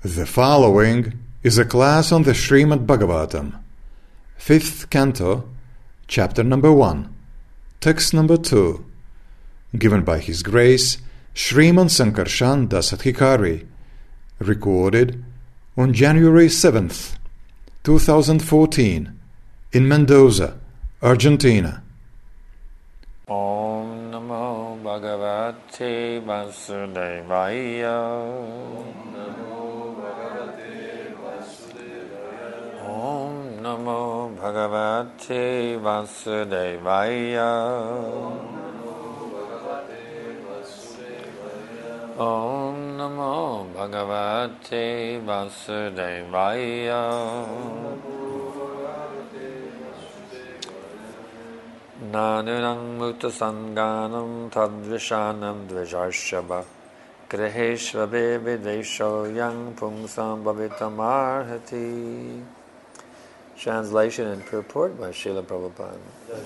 The following is a class on the Srimad Bhagavatam, 5th Canto, Chapter number 1, Text number 2, given by His Grace Sriman Sankarshan Dasadhikari, recorded on January 7th, 2014, in Mendoza, Argentina. Om Namo Bhagavate Vasudevaya. Om Namo Bhagavate Vasudevaya. Om Namo Bhagavate Vasudevaya. Nanunam Muktasanganam Tadvishanam Dvijarshava Griheshvabe Videsho Yang Pungsam Bhavitamarhati. Translation and purport by Srila Prabhupada.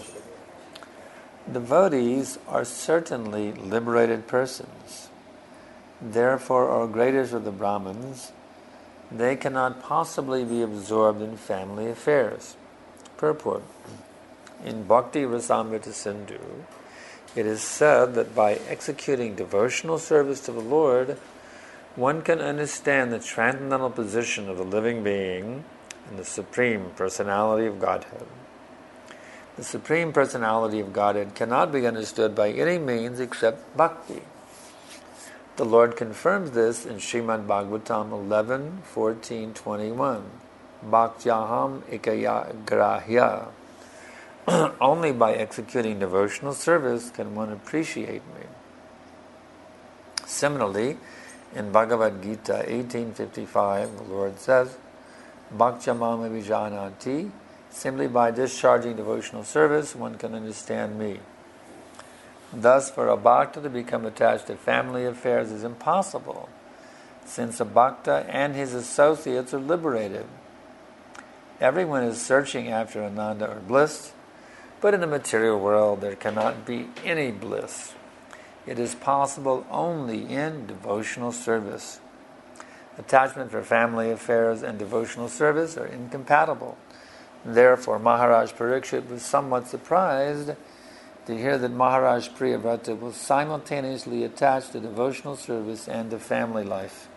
Devotees are certainly liberated persons. Therefore, are greatest of the Brahmins, they cannot possibly be absorbed in family affairs. Purport. In Bhakti Rasamrita Sindhu, it is said that by executing devotional service to the Lord, one can understand the transcendental position of the living being and the Supreme Personality of Godhead. The Supreme Personality of Godhead cannot be understood by any means except bhakti. The Lord confirms this in Srimad Bhagavatam 11:14-21. Bhaktyaham ekaya grahya. Only by executing devotional service can one appreciate me. Similarly, in Bhagavad Gita 18:55, the Lord says, Bhaktyamam vijanati. Simply by discharging devotional service, one can understand me. Thus, for a bhakta to become attached to family affairs is impossible, since a bhakta and his associates are liberated. Everyone is searching after ananda or bliss, but in the material world there cannot be any bliss. It is possible only in devotional service. Attachment for family affairs and devotional service are incompatible. Therefore, Maharaj Parikshit was somewhat surprised to hear that Maharaj Priyavrata was simultaneously attached to devotional service and to family life.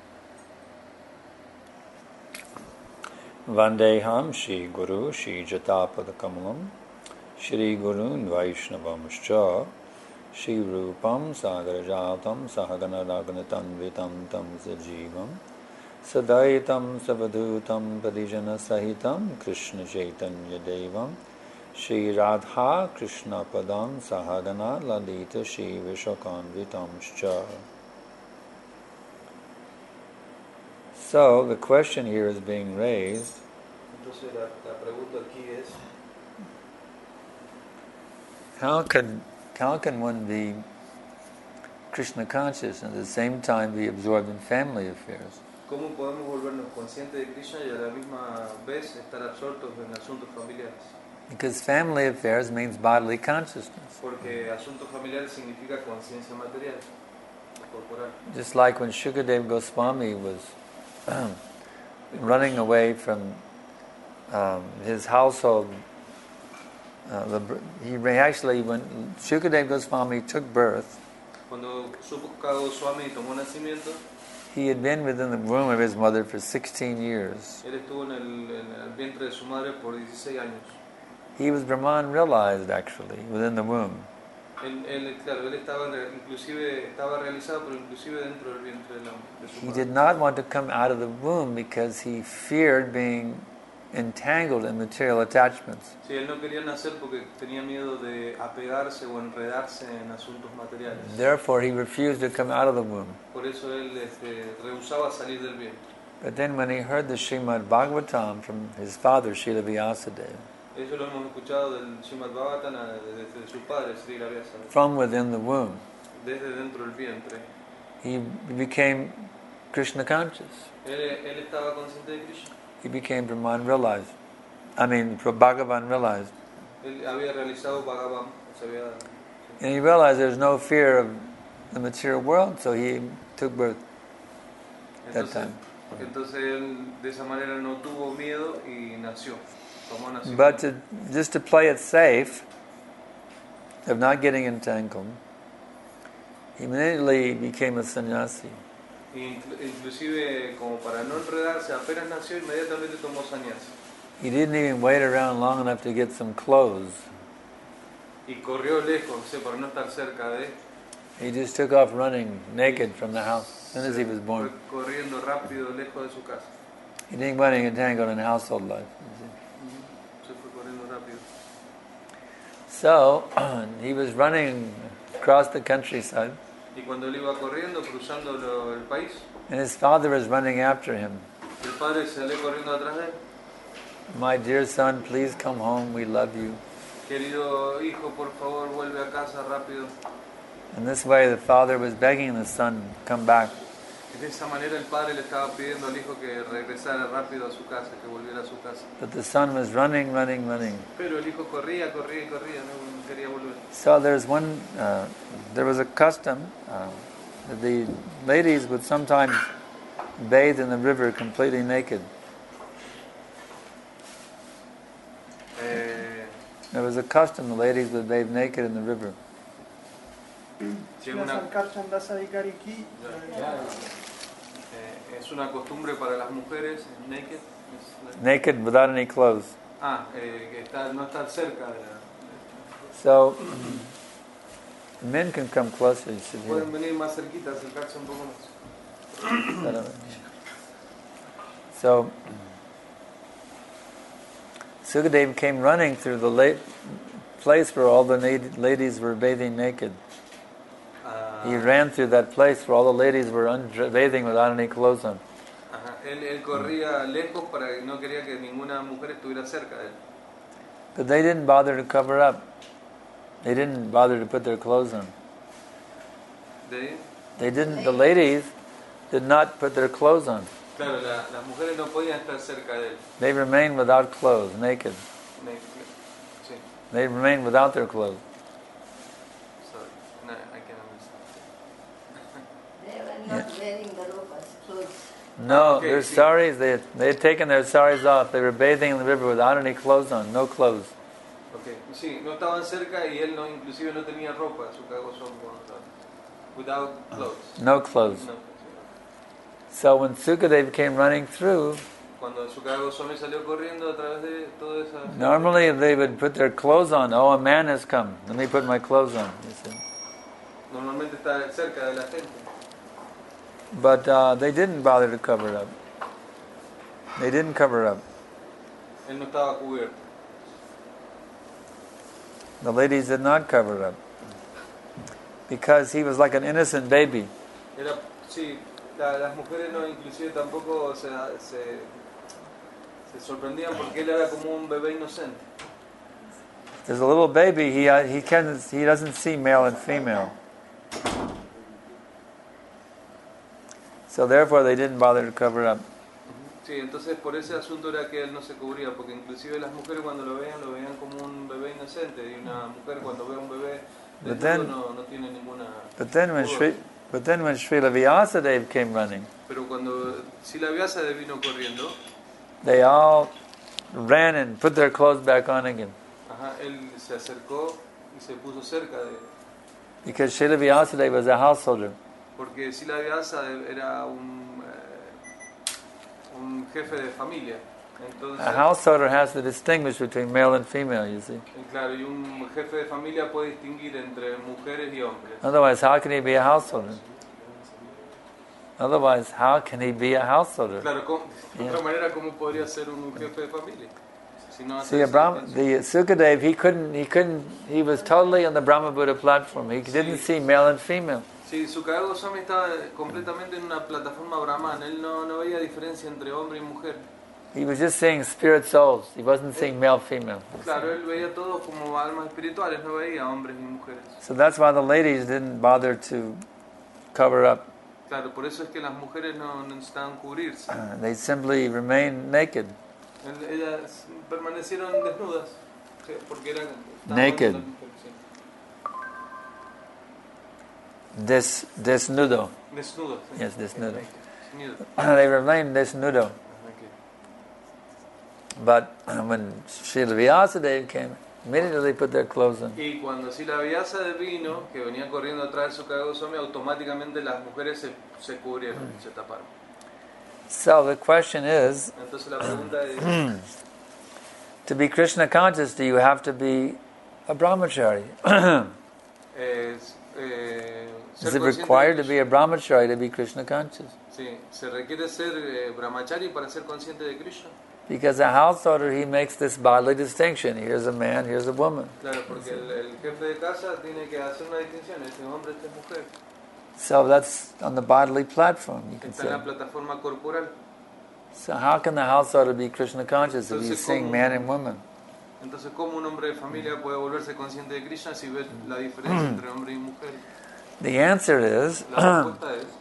Vandeham Shri Guru Shri Jatapada Kamalam Shri Gurun Vaishnavamscha Shri Rupam Sagarajatam Sahagana Raganatanvitam Tam Sajivam Sadaitam Savadutam Padijana Sahitam Krishna Chaitanya Devam Shri Radha Krishna Padam Sahagana Lalita Shri Vishakanvitamscha. So the question here is being raised. Entonces la pregunta aquí es, How can one be Krishna conscious and at the same time be absorbed in family affairs? ¿cómo podemos volvernos conscientes de Krishna y a la misma vez estar absortos en asuntos familiares? Because family affairs means bodily consciousness. Porque asuntos familiares significa conciencia material, corporal. Just like when Shukadev Goswami was running away from his household. When Shukadev Goswami took birth, Cuando Shuka Goswami tomó nacimiento, he had been within the womb of his mother for 16 years. él estuvo en el vientre de su madre por 16 años. He was Brahman realized, actually, within the womb. Él estaba realizado, pero inclusive dentro del vientre de su He madre. did not want to come out of the womb because he feared being entangled in material attachments. Sí, él no quería nacer porque tenía miedo de apegarse o enredarse en asuntos materiales. Therefore, he refused to come out of the womb. Por eso él rehusaba salir del vientre. But then when he heard the Srimad Bhagavatam from his father, Srila Vyasadeva, Eso lo hemos escuchado del Srimad Bhagavatam desde su padre, Sri Vyasa, from within the womb, desde dentro del vientre. he became Krishna conscious. Él estaba consciente de Krishna. He became Brahman realized. Bhagavan realized. Él había realizado Bhagavan, And he realized there's no fear of the material world, so he took birth that time. Entonces él de esa manera no tuvo miedo y nació. Tomó nacimiento. But just to play it safe, of not getting entangled, he immediately became a sannyasi. Inclusive como para no enredarse, apenas nació inmediatamente tomó sannyasi. He didn't even wait around long enough to get some clothes. Y corrió lejos, para no estar cerca de. He just took off running naked from the house as soon as he was born. Fue corriendo rápido lejos de su casa. He didn't want to get entangled in household life. Se fue corriendo rápido. So he was running across the countryside, Y cuando él iba corriendo, cruzando el país, and his father was running after him. el padre salió corriendo atrás de él. My dear son, please come home. We love you. Querido hijo, por favor, vuelve a casa rápido. And this way, the father was begging the son, come back. De esa manera el padre le estaba pidiendo al hijo que regresara rápido a su casa, que volviera a su casa. But the son was running. Pero el hijo corría, no quería volver. So there was a custom that the ladies would sometimes bathe in the river completely naked. There was a custom the ladies would bathe naked in the river. Es una costumbre para las mujeres naked. Naked without any clothes. No estar cerca de la. So men can come closer. You should hear. Pueden venir más cerquita, acercarse un poco más. So Sukadeva came running through the place where all the ladies were bathing naked. He ran through that place where all the ladies were bathing without any clothes on. Él corría lejos para que no quería que ninguna mujer estuviera cerca de él. But they didn't bother to cover up. They didn't bother to put their clothes on. The ladies did not put their clothes on. Claro, las mujeres no podían estar cerca de él. They remained without clothes, naked. Sí. They remained without their clothes. Sorry, no, I can't understand. They were not wearing the ropas, clothes. No, their saris, they had taken their saris off. They were bathing in the river without any clothes on, no clothes. Okay. Sí, no estaban cerca y él inclusive no tenía ropa, su cagozón without clothes. No clothes. No. So when Sukadeva came running through, cuando Sukadeva salió corriendo a través de toda esa. Normally they would put their clothes on. Oh, a man has come. Let me put my clothes on. You see. Normalmente está cerca de la gente. But they didn't bother to cover it up. They didn't cover it up. Él no estaba cubierto. The ladies did not cover it up. Because he was like an innocent baby. Las mujeres no, inclusive tampoco se sorprendían porque él era como un bebé inocente. There's a little baby, he doesn't see male and female. So therefore they didn't bother to cover it up. Sí, entonces por ese asunto era que él no se cubría, porque inclusive las mujeres cuando lo veían como un bebé inocente, y una mujer cuando ve a un bebé desnudo no tiene ninguna. But then when Srila Vyasadeva came running, pero cuando Srila Vyasadeva vino corriendo, they all ran and put their clothes back on again. Él se acercó y se puso cerca de él. Because Srila Vyasadeva was a householder. Porque Srila Vyasadeva era un jefe de familia. Entonces, a householder has to distinguish between male and female, you see. Claro, y un jefe de familia puede distinguir entre mujeres y hombres. Otherwise, how can he be a householder? Claro, de otra manera, ¿cómo podría ser un jefe de familia? See, the Sukadeva, he was totally on the Brahma Buddha platform. He didn't see male and female. Sí, Sukadeva Goswami estaba completamente en una plataforma brahman. Él no veía diferencia entre hombre y mujer. He was just seeing spirit souls. He wasn't seeing male, female. Claro, él veía todos como almas espirituales, no veía hombres ni mujeres. So that's why the ladies didn't bother to cover up. Claro, por eso es que las mujeres no necesitaban cubrirse. They simply remained naked. Ellas permanecieron desnudas, porque eran naked. Desnudo. Desnudo. Yes, desnudo. Nudo. They remain desnudo. Aquí. But when Srila Vyasadeva came, immediately put their clothes on. Y cuando Sila Vyasa vino, que venía corriendo atrás de Sukadeva Goswami, automáticamente las mujeres se cubrieron, se taparon. So the question is, Entonces la pregunta es, to be Krishna conscious, do you have to be a brahmachari? es, Is ser it consciente required de to be a brahmachari to be Krishna conscious? Sí, se requiere ser brahmachari para ser consciente de Krishna. Because a householder, he makes this bodily distinction. Here's a man, here's a woman. Claro, porque el jefe de casa tiene que hacer una distinción, este es hombre, esta es mujer. So that's on the bodily platform, you can Está en say. la plataforma corporal. So how can the householder be Krishna conscious if he's seeing man and woman? Entonces, ¿cómo un hombre de familia puede volverse consciente de Krishna si ve la diferencia entre hombre y mujer? The answer is, La respuesta es,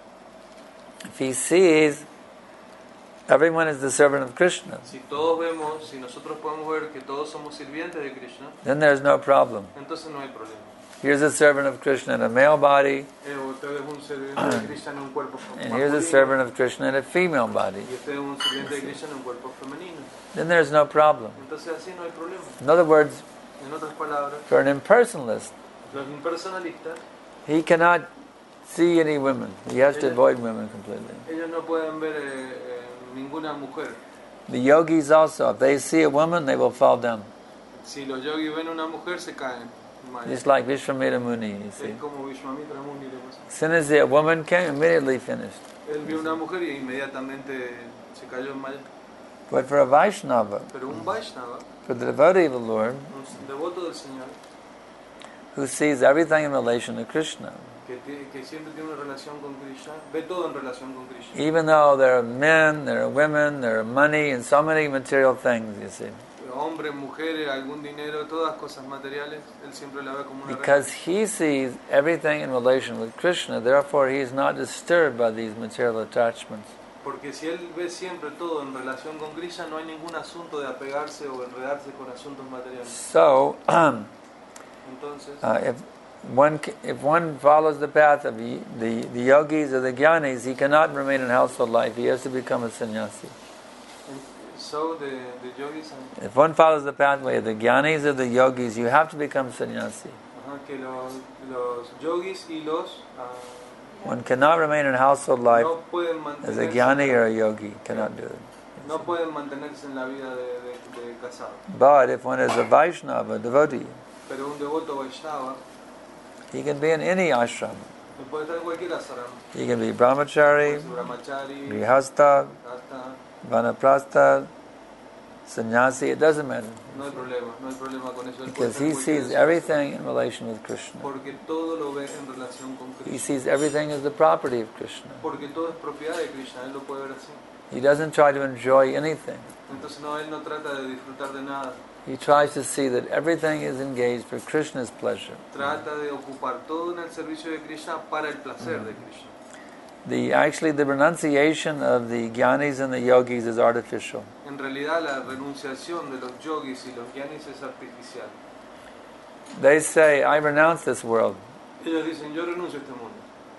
if he sees everyone is the servant of Krishna, si todos vemos, si nosotros podemos ver que todos somos sirvientes de Krishna, then there's no problem. entonces no hay problema. Here's a servant of Krishna in a male body, Usted es un sirviente de Krishna en un cuerpo and here's a masculino, servant of Krishna in a female body. y usted es un sirviente de Krishna en un cuerpo femenino. Then there's no problem. Entonces así no hay problema. In other words, En otras palabras, for an impersonalist, los impersonalistas, he cannot see any women. He has to avoid women completely. ellos no pueden ver ninguna mujer. The yogis also, if they see a woman, they will fall down. Si los yogis ven una mujer, se caen. Just like Vishwamitra Muni, you see. Es como Vishwamitra Muni le pasó. As soon as a woman came, immediately finished. Él vio una mujer y inmediatamente se cayó en mal. But for a Vaishnava, Pero un Vaishnava, for the devotee of the Lord, un devoto del Señor, who sees everything in relation to Krishna, que siempre tiene una relación con Krishna, ve todo en relación con Krishna. even though there are men, there are women, there are money, and so many material things, you see. Hombres, mujeres, algún dinero, todas cosas materiales, él siempre la ve como una Because he sees everything in relation with Krishna, therefore he is not disturbed by these material attachments. Porque si él ve siempre todo en relación con Krishna, no hay ningún asunto de apegarse o enredarse con asuntos materiales. So, Entonces, if one follows the path of the yogis or the jnanis, he cannot remain in household life. He has to become a sannyasi. so the yogis, If one follows the pathway of the jnanis or the yogis, you have to become sannyasi. que los yogis y los One cannot remain in household life no pueden as a mantenerse, jnani or a yogi. Cannot do it. no pueden mantenerse en la vida de casado. But if one is a Vaishnava, a devotee, Pero un devoto Vaishnava he can be in any ashram. puede estar en cualquier ashram, He can be brahmachari, brahmachari, grihastha, hasta, vanaprastha, sannyasi, it doesn't matter. no hay problema con eso. Él puede Because estar he en cualquier sees ashram, everything in relation with Krishna. porque todo lo ve en relación con He Krishna. sees everything as the property of Krishna. Porque todo es propiedad de Krishna, él lo puede ver así. He doesn't try to enjoy anything. Entonces no, él no trata de disfrutar de nada. He tries to see that everything is engaged for Krishna's pleasure. Trata de ocupar todo en el servicio de Krishna para el placer de Krishna. The renunciation of the jnanis and the yogis is artificial. En realidad la renunciación de los yogis y los gyanis es artificial. They say, I renounce this world. Ellos dicen, yo renuncio a este mundo.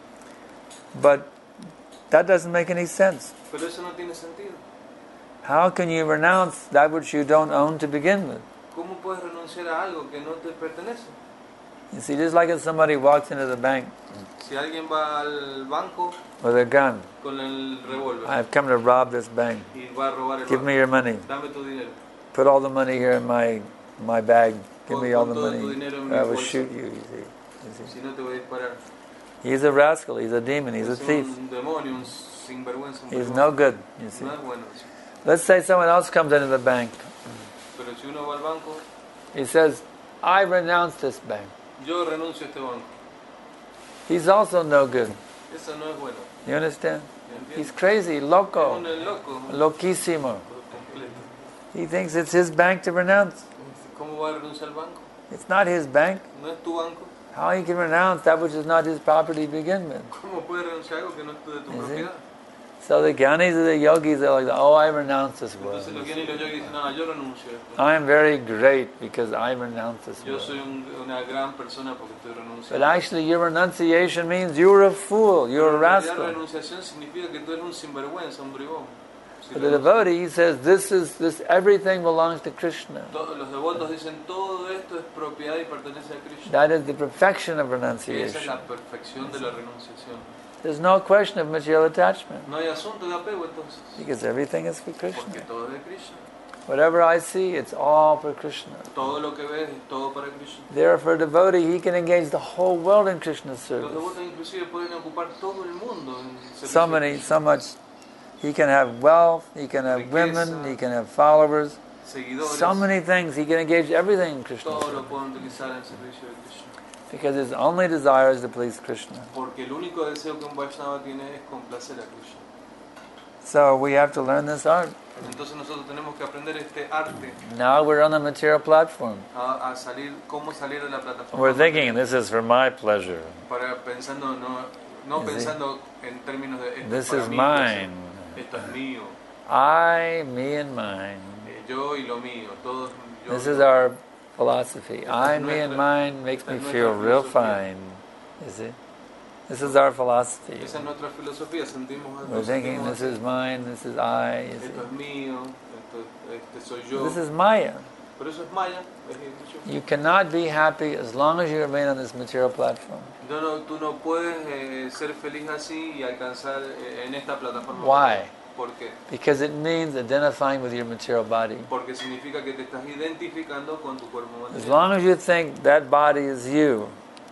But that doesn't make any sense. Pero eso no tiene sentido. How can you renounce that which you don't own to begin with? ¿Cómo puedes renunciar a algo que no te pertenece? You see, just like if somebody walks into the bank Si alguien va al banco with a gun, con el revólver I've come to rob this bank. y va a robar el Give banco, me your money. dame tu dinero. Put all the money here in my bag. Give me all the Pon todo tu money. dinero en Or mi I will bolsa. shoot you. You see. Si no te voy a disparar. He's a rascal. He's a demon. He's a Es thief. un demonio, un sinvergüenza, un He's bribón. no good. You see. No es bueno eso. Let's say someone else comes into the bank. Pero si uno va al banco, He says, I renounce this bank. yo renuncio a este banco. He's also no good. Eso no es bueno. You understand? ¿Entiendes? He's crazy, Es loco, un loco loquísimo. completo. He thinks it's his bank to renounce. ¿Cómo va a renunciar al banco? It's not his bank. No es tu banco. How he can renounce that which is not his property to begin with? ¿Cómo puedes renunciar a algo que no es de tu You see? propiedad? So the Gyanis and the Yogis are like, oh, I renounce this world. Entonces los gyanis y los yogis dicen, no, yo renuncio a esto. I am very great because I renounce this Yo world. soy una gran persona porque estoy But renunciando. actually your renunciation means you're a fool, you're a La rascal. renunciación significa que tú eres un sinvergüenza, un bribón. Si But the devotee, he says, this everything belongs to Krishna. Los devotos dicen, todo esto es propiedad y pertenece a Krishna. That is the perfection of Esa es renunciation. la perfección de la renunciación. There's no question of material attachment No hay asunto de apego entonces, because everything is for porque Krishna. todo es de Krishna. Whatever I see, it's all for Krishna. Todo lo que ves es todo para Krishna. Therefore, a devotee, he can engage the whole world in Krishna's Los service. devotos inclusive pueden ocupar todo el mundo en servicio So a many, Krishna. so much. He can have wealth, he can have women, he can have followers. Seguidores, So many things. He can engage everything in Krishna's todo lo service. pueden utilizar en servicio de Krishna. Because his only desire is to please Krishna. Porque el único deseo que un Vaishnava tiene es complacer a Krishna. So we have to learn this art. Entonces nosotros tenemos que aprender este arte Now we're on the material platform. a salir, cómo salir de la plataforma. We're thinking, this is for my pleasure. Para pensando, no Is pensando en términos de esto This es para is mí, mine. esto es mío, I, me, and mine. yo y lo mío, todos. Yo, This is our philosophy. I, me, and mine makes me feel real fine. You see? This is our philosophy. Esa es nuestra filosofía, sentimos We're thinking, this is mine, this is I. You esto es see? mío, este soy yo. This is Maya. Pero eso es Maya, es dicho. You cannot be happy as long as you remain on this material platform. Tú no puedes ser feliz así y alcanzar en esta plataforma. Why? ¿Por qué? Because it means identifying with your material body. Porque significa que te estás identificando con tu cuerpo As material. long as you think that body is you,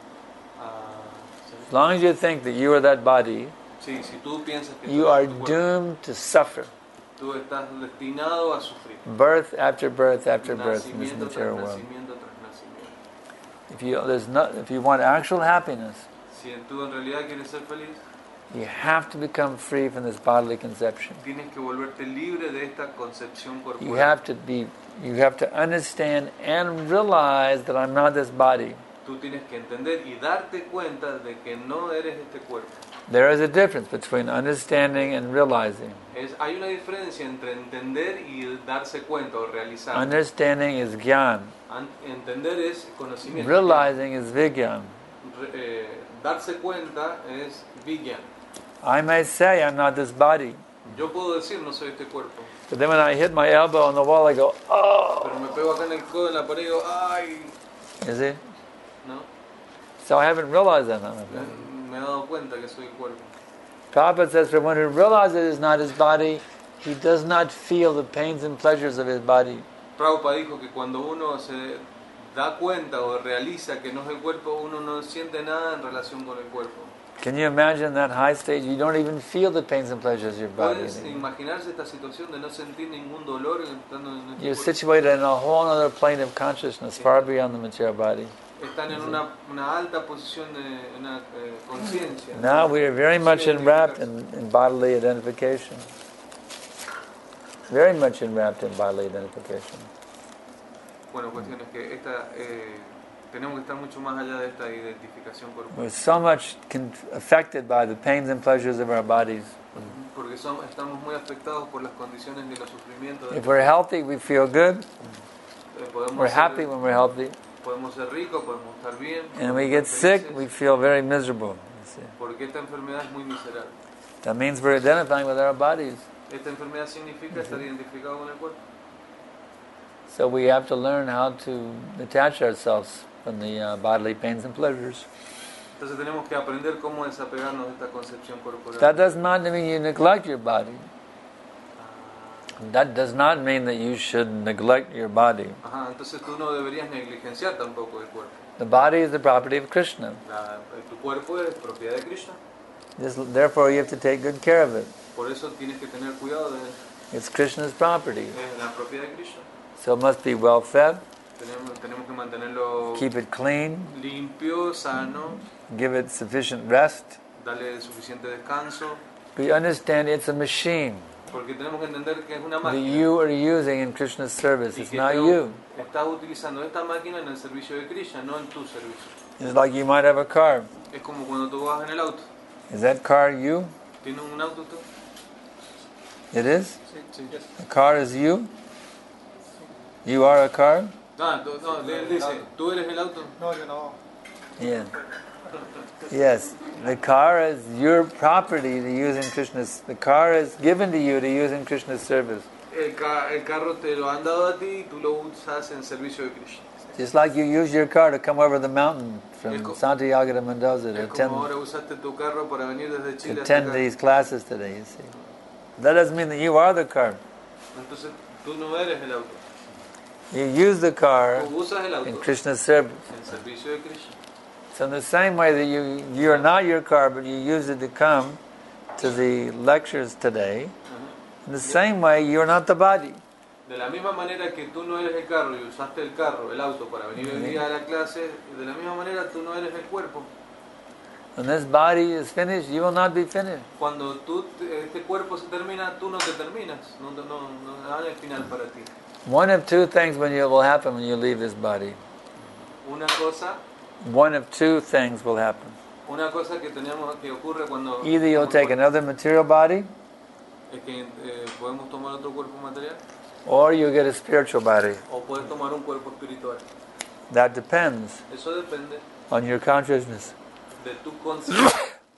as long as you think that you are that body, Sí, si tú piensas que you tú are eres tu cuerpo, doomed to suffer. tú estás destinado a sufrir. Birth after birth after birth in this Nacimiento material tras world. nacimiento tras nacimiento. If you want actual happiness, Si tú en realidad quieres ser feliz, you have to become free from this bodily conception. tienes que volverte libre de esta concepción corporal. You have to understand and realize that I'm not this body. Tú tienes que entender y darte cuenta de que no eres este cuerpo. There is a difference between understanding and realizing. Hay una diferencia entre entender y darse cuenta o realizar. Understanding is jnana. Entender es conocimiento. Realizing is vigyan. Darse cuenta es vijnana. I may say I'm not this body, Yo puedo decir no soy este cuerpo, but then when I hit my elbow on the wall, I go, oh! pero me pego acá en el codo en la pared y digo, ay, You see? no, So I haven't realized that. I'm not that. me he dado cuenta que soy el cuerpo. Prabhupada says, for one who realizes it's not his body, he does not feel the pains and pleasures of his body. Prabhupada dijo que cuando uno se da cuenta o realiza que no es el cuerpo, uno no siente nada en relación con el cuerpo. Can you imagine that high stage? You don't even feel the pains and pleasures of your body Puedes anymore. imaginarse esta situación de no sentir ningún dolor estando en este You're cuerpo. situated in a whole other plane of consciousness, far beyond the material body. Están en una alta posición de una conciencia. Now we are very much enwrapped in bodily identification. Very much enwrapped in bodily identification. Bueno, cuestión es que tenemos que estar mucho más allá de esta identificación corporal. We're so much affected by the pains and pleasures of our bodies. Porque estamos muy afectados por las condiciones de los sufrimientos. If we're healthy, we feel good. Podemos We're ser- happy when we're healthy. Podemos ser ricos, podemos estar bien. And we podemos get estar sick, felices, we feel very miserable. You see. Porque esta enfermedad es muy miserable. That means we're identifying with our bodies. Esta enfermedad significa estar identificado con el cuerpo. So we have to learn how to detach ourselves from the bodily pains and pleasures. Entonces tenemos que aprender cómo desapegarnos de esta concepción corporal. That does not mean you neglect your body. That does not mean that you should neglect your body. Ajá, entonces tú no deberías negligenciar tampoco el cuerpo. The body is the property of Krishna. Tu cuerpo es propiedad de Krishna. Therefore, you have to take good care of it. Por eso tienes que tener cuidado de él. It's Krishna's property. Es la propiedad de Krishna. So it must be well fed, Tenemos que mantenerlo keep it clean, limpio, sano, give it sufficient rest. darle suficiente descanso, We understand it's a machine porque tenemos que entender que es una that máquina. you are using in Krishna's service. Y It's que not tú you. estás utilizando esta máquina en el servicio de Krishna, no en tu servicio. It's like you might have a car. Es como cuando tú vas en el auto. Is that car you? ¿Tienes un auto tú? It is? Sí. A car is you? You are a car? No, él dice, ¿tú eres el auto? No, yo no. Yeah. Yes. The car is your property to use in Krishna's. The car is given to you to use in Krishna's service. El carro te lo han dado a ti y tú lo usas en servicio de Krishna. Just like you use your car to come over the mountain from Es co- Santiago to Mendoza to Es como ahora attend, usaste tu carro para venir desde to Chile hasta attend acá. these classes today, you see. That doesn't mean that you are the car. Entonces tú no eres el auto. You use the car Tú usas el auto in Krishna's service. en servicio de Krishna. So in the same way that you are not your car, but you use it to come to the lectures today, in the same way you are not the body. De la misma manera que tú no eres el carro y usaste el carro, el auto para venir el día a la clase, de la misma manera tú no eres el cuerpo. When this body is finished, you will not be finished. Cuando este cuerpo se termina, tú no te terminas, no hay el final para ti. One of two things will happen when you leave this body. Una cosa will happen. que ocurre cuando Either you'll take another material body, es que podemos tomar otro cuerpo material or you get a spiritual body. o puedes tomar un cuerpo espiritual. That depends Eso depende on your consciousness. de tu conciencia.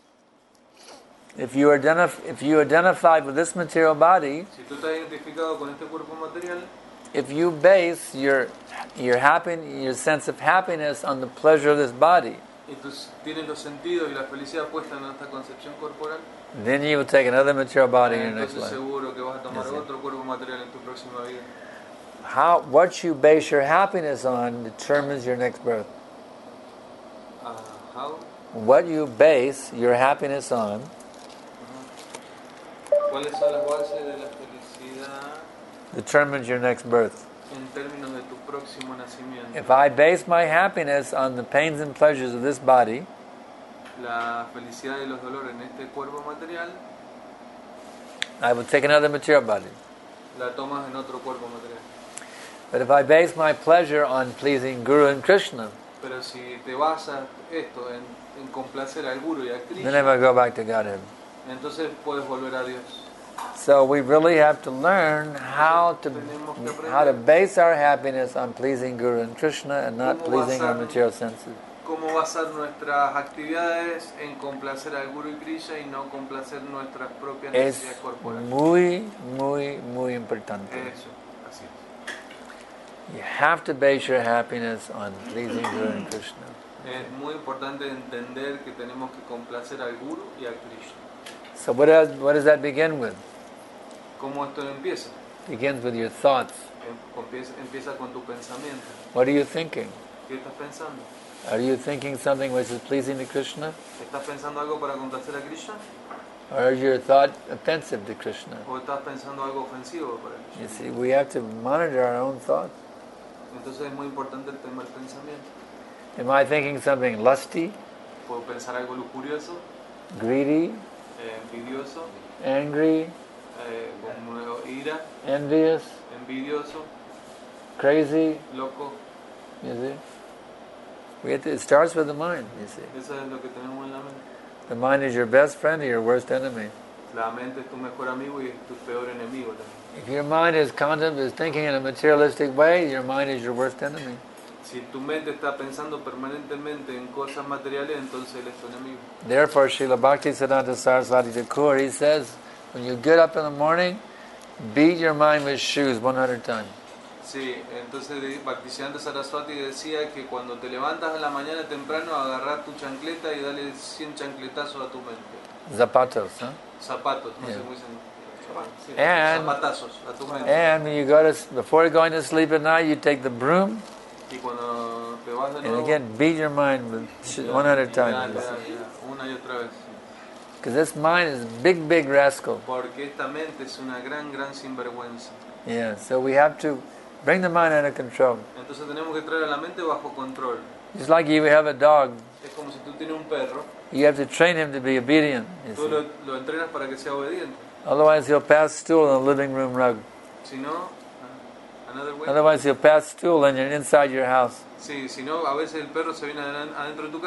If you identified with this material body, Si tú estás identificado con este cuerpo material, if you base your sense of happiness on the pleasure of this body, y tú tienes los sentidos y la felicidad puesta en esta concepción corporal, then you will take another material body in your next entonces life. seguro que vas a tomar Yes, otro cuerpo material en tu próxima vida. What you base your happiness on determines your next birth. How? What you base your happiness on ¿Cuáles son las bases de la felicidad determines your next birth. en términos de tu próximo nacimiento? If I base my happiness on the pains and pleasures of this body, La felicidad y los dolores en este cuerpo material, I will take another material body. la tomas en otro cuerpo material. But if I base my pleasure on pleasing Guru and Krishna, Pero si te basas esto en complacer al Guru y a then Krishna, I will go back to Godhead. entonces puedes volver a Dios. So we really have to learn how to base our happiness on pleasing Guru and Krishna and not pleasing our material senses. Cómo basar nuestras actividades en complacer al Guru y Krishna y no complacer nuestras propias Es necesidades corporales. muy importante. Eso, así es. You have to base your happiness on pleasing Guru and Krishna. Es muy importante entender que tenemos que complacer al Guru y a Krishna. So what does that begin with? ¿Cómo esto empieza? Begins with your thoughts. Empieza con tu pensamiento. What are you thinking? ¿Qué estás pensando? Are you thinking something which is pleasing to Krishna? ¿Estás pensando algo para complacer a Krishna? Or is your thought offensive to Krishna? ¿O estás pensando algo ofensivo para Krishna? You see, we have to monitor our own thoughts. Entonces es muy importante el tema del pensamiento. Am I thinking something lusty, Puedo pensar algo lujurioso, greedy, envidioso, angry, como ira, envious, envidioso, crazy? loco. You see? It starts with the mind, you see. Eso es lo que tenemos en la mente. The mind is your best friend or your worst enemy. La mente es tu mejor amigo y es tu peor enemigo también. If your mind is thinking in a materialistic way, your mind is your worst enemy. Si tu mente está pensando permanentemente en cosas materiales, entonces él es tu enemigo. Therefore, Srila Bhaktisiddhanta Saraswati Thakur, he says, when you get up in the morning, beat your mind with shoes 100 times. Sí, entonces Bhaktisiddhanta Saraswati decía que cuando te levantas en la mañana temprano, agarrar tu chancleta y dale 100 chancletazos a tu mente. Zapatos, huh? Zapatos, no Yeah. sé cómo dicen. Sí, And- zapatazos a tu mente. And when before going to sleep at night, you take the broom, Y cuando te vas de and nuevo, again, beat your mind with 100 times. una y otra vez. Because this mind is a big rascal. Porque esta mente es una gran sinvergüenza. Yeah, so we have to bring the mind under control. Entonces tenemos que traer a la mente bajo control. Just like you have a dog, Es como si tú tienes un perro, you have to train him to be obedient. You tú see. lo entrenas para que sea obediente. Otherwise, he'll pass stool on the living room rug. Si no, another way. Otherwise, he'll pass stool inside your house. Sí, si no, a veces el perro se viene adentro de tu casa.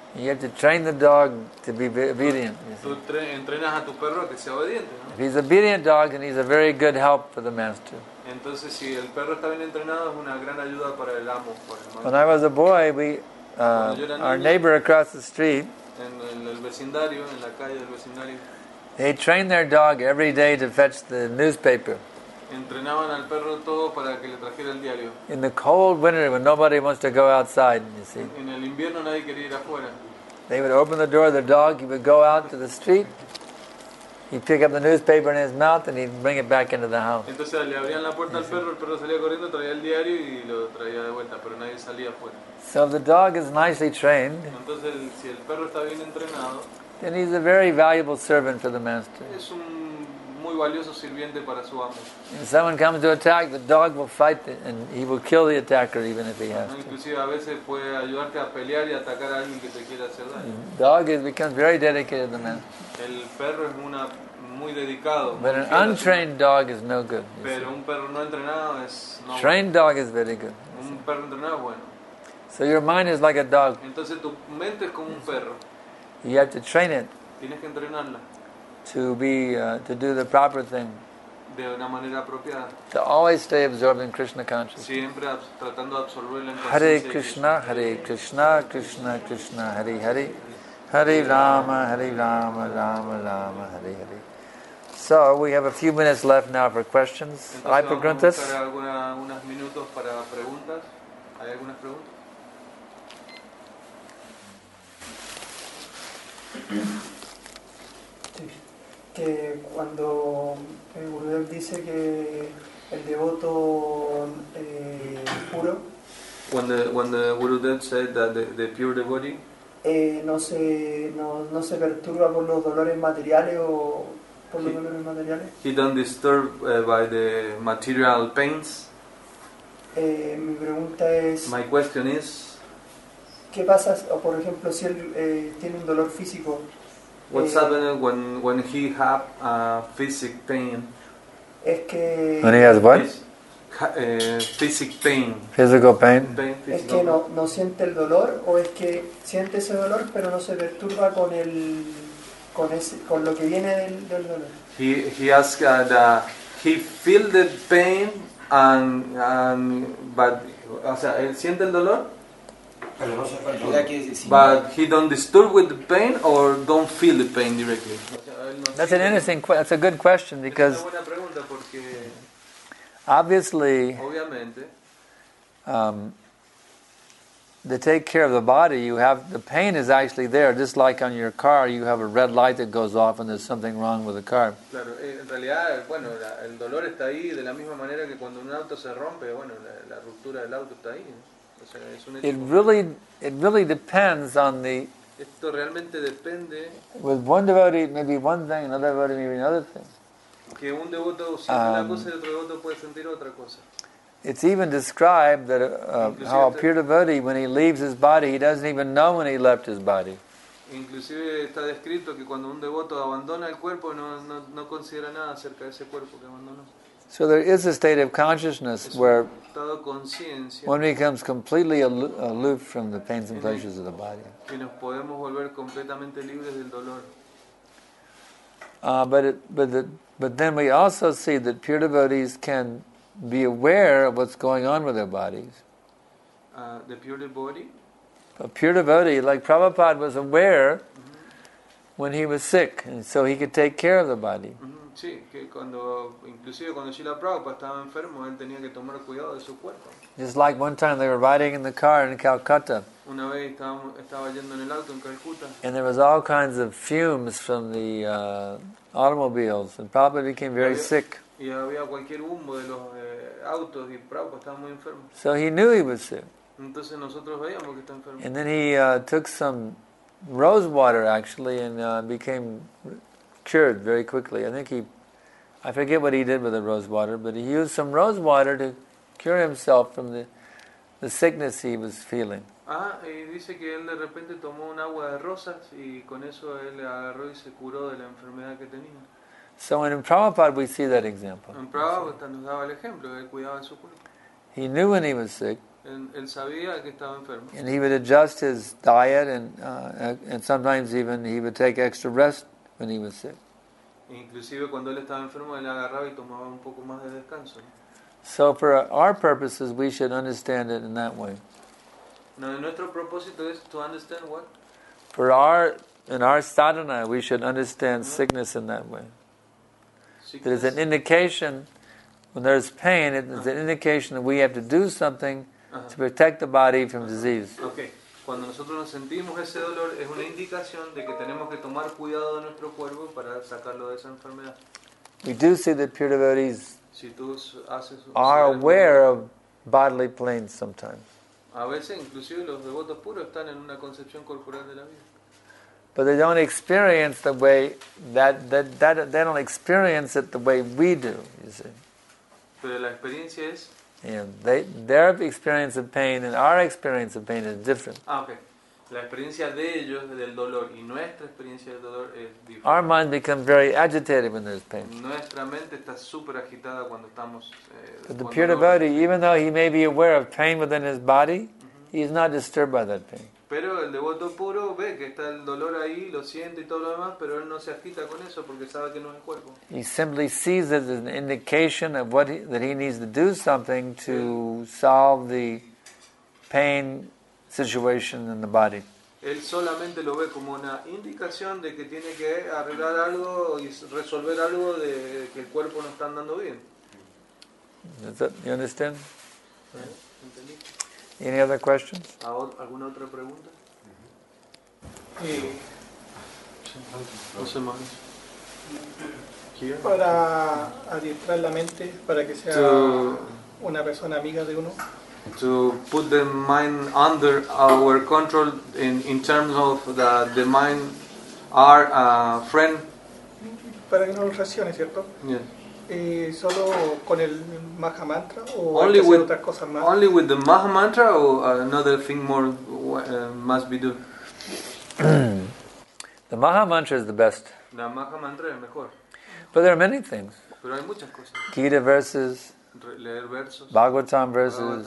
You have to train the dog to be obedient. Tú entrenas a tu perro a que sea obediente, ¿no? If he's an obedient dog, then he's a very good help for the master. Entonces, si el perro está bien entrenado, es una gran ayuda para el amo, para el When maestro. I was a boy, our neighbor across the street, En el vecindario, en la calle del vecindario, they trained their dog every day to fetch the newspaper. entrenaban al perro todo para que le trajera el diario. In the cold winter, when nobody wants to go outside, you see, En el invierno nadie quería ir afuera. they would open the door of the dog. He would go out to the street. He'd pick up the newspaper in his mouth and he'd bring it back into the house. Entonces le abrían la puerta al perro, el perro salía corriendo, traía el diario y lo traía de vuelta, pero nadie salía afuera. So if the dog is nicely trained, Entonces, si el perro está bien entrenado, then he's a very valuable servant for the master. es un muy valioso sirviente para su amo. If someone comes to attack, the dog will fight and he will kill the attacker even if he has ¿No? to. Inclusive a veces puede ayudarte a pelear y atacar a alguien que te quiera hacer daño. The dog becomes very dedicated to the master. El perro es muy dedicado. But muy an fiel a su- untrained dog is no good. you Pero un perro no entrenado es see. no Trained dog is very good. bueno. Un perro entrenado es bueno. So your mind is like a dog. Entonces tu mente es como un perro. You have to train it Tienes que entrenarla to be to do the proper thing. de una manera apropiada. To always stay absorbed in Krishna consciousness. Siempre tratando de absorberla en Hare conciencia de Krishna, Hare Krishna, Krishna Krishna, Hare Hare, Hare Rama, Rama Rama, Hare Hare. So we have a few minutes left now for questions. Entonces vamos a Gruntas? buscar unos minutos para preguntas. ¿Hay algunas preguntas? Que cuando el Gurudev dice que el devoto puro When the Gurudev said that the pure devotee no se perturba por los dolores materiales o por los dolores materiales, he don't disturb by the material pains. mi pregunta es My question is, ¿qué pasa, o por ejemplo, si él tiene un dolor físico? what's happening when he have physic pain? Es que When he has what? Physic pain. Physical pain? es Physical. que no siente el dolor, o es que siente ese dolor pero no se perturba con lo que viene del dolor. He asked that he feel the pain but o sea, él siente el dolor, Pero no se perturba, quiere decir, but he don't disturb with the pain or don't feel the pain directly. That's an interesting that's a good question Es una because buena pregunta porque obviously obviamente to take care of the body, you have the pain is actually there. Just like on your car, you have a red light that goes off and there's something wrong with the car. claro, en realidad, bueno, el dolor está ahí de la misma manera que cuando un auto se rompe, bueno, la ruptura del auto está ahí, ¿no? O sea, es un hecho. It really depends on the. Esto realmente depende With one devotee, maybe one thing, another devotee, maybe another thing. que un devoto siente una cosa y otro devoto puede sentir otra cosa. It's even described that how a pure devotee, when he leaves his body, he doesn't even know when he left his body. Inclusive está descrito que cuando un devoto abandona el cuerpo no considera nada acerca de ese cuerpo que abandonó. So there is a state of consciousness Es where un estado de conciencia one becomes completely aloof from the pains and pleasures of the body. que nos podemos volver completamente libres del dolor. But then we also see that pure devotees can be aware of what's going on with their bodies. The pure devotee, A pure devotee, like Prabhupada, was aware when he was sick, and so he could take care of the body. sí, que inclusive cuando Srila Prabhupada estaba enfermo, él tenía que tomar cuidado de su cuerpo. Just like one time they were riding in the car in Calcutta, Una vez estaba yendo en el auto en Calcuta and there was all kinds of fumes from the automobiles, and Prabhupada became very sick. y había cualquier humo de los autos y Prabhupada estaba muy enfermo. So he knew he was sick. Entonces nosotros veíamos que está enfermo. And then he took some rose water, actually, and became cured very quickly. I forget what he did with the rose water, but he used some rose water to cure himself from the sickness he was feeling. Y dice que él de repente tomó un agua de rosas y con eso él agarró y se curó de la enfermedad que tenía. So in Prabhupada we see that example. En Prabhupada nos daba el ejemplo, él cuidaba de su cuerpo. He knew when he was sick, Él sabía que estaba enfermo. And he would adjust his diet, and sometimes even he would take extra rest when he was sick. Inclusive cuando él estaba enfermo, él agarraba y tomaba un poco más de descanso. So for our purposes, we should understand it in that way. No, nuestro propósito es to understand what? In our sadhana, we should understand sickness in that way. It is an indication, when there's pain, it is an indication that we have to do something to protect the body from disease. Okay. Cuando nosotros nos sentimos ese dolor, es una indicación de que tenemos que tomar cuidado de nuestro cuerpo para sacarlo de esa enfermedad. We do see that pure devotees Si tú haces are aware of bodily pains sometimes. A veces, inclusive los devotos puros están en una concepción corporal de la vida. But they don't experience the way that they don't experience it the way we do, you see. Pero la experiencia es... Their experience of pain and our experience of pain is different. Okay. La experiencia de ellos del dolor y nuestra experiencia del dolor es diferente. Our mind becomes very agitated when there's pain. Nuestra mente está súper agitada cuando estamos... But the pure devotee, even though he may be aware of pain within his body, he is not disturbed by that pain. Pero el devoto puro ve que está el dolor ahí, lo siente y todo lo demás, pero él no se agita con eso porque sabe que no es el cuerpo. He simply sees it as an indication of that he needs to do something to solve the pain situation in the body. Él solamente lo ve como una indicación de que tiene que arreglar algo y resolver algo de que el cuerpo no está andando bien. You understand? ¿Entendí? Any other questions? ¿Alguna otra pregunta? No sé más. Para adiestrar la mente, para que sea una persona amiga de uno. To put the mind under our control in terms of the mind, our friend. Para que no lo racione, ¿cierto? Yes. ¿Solo con el Maha Mantra o Only hay que hacer with otras cosas más? only with the Maha Mantra, or another thing more must be done? The Maha Mantra is the best. La Maha Mantra es mejor. But there are many things. Pero hay muchas cosas. Gita verses, Leer versos, Bhagavatam verses,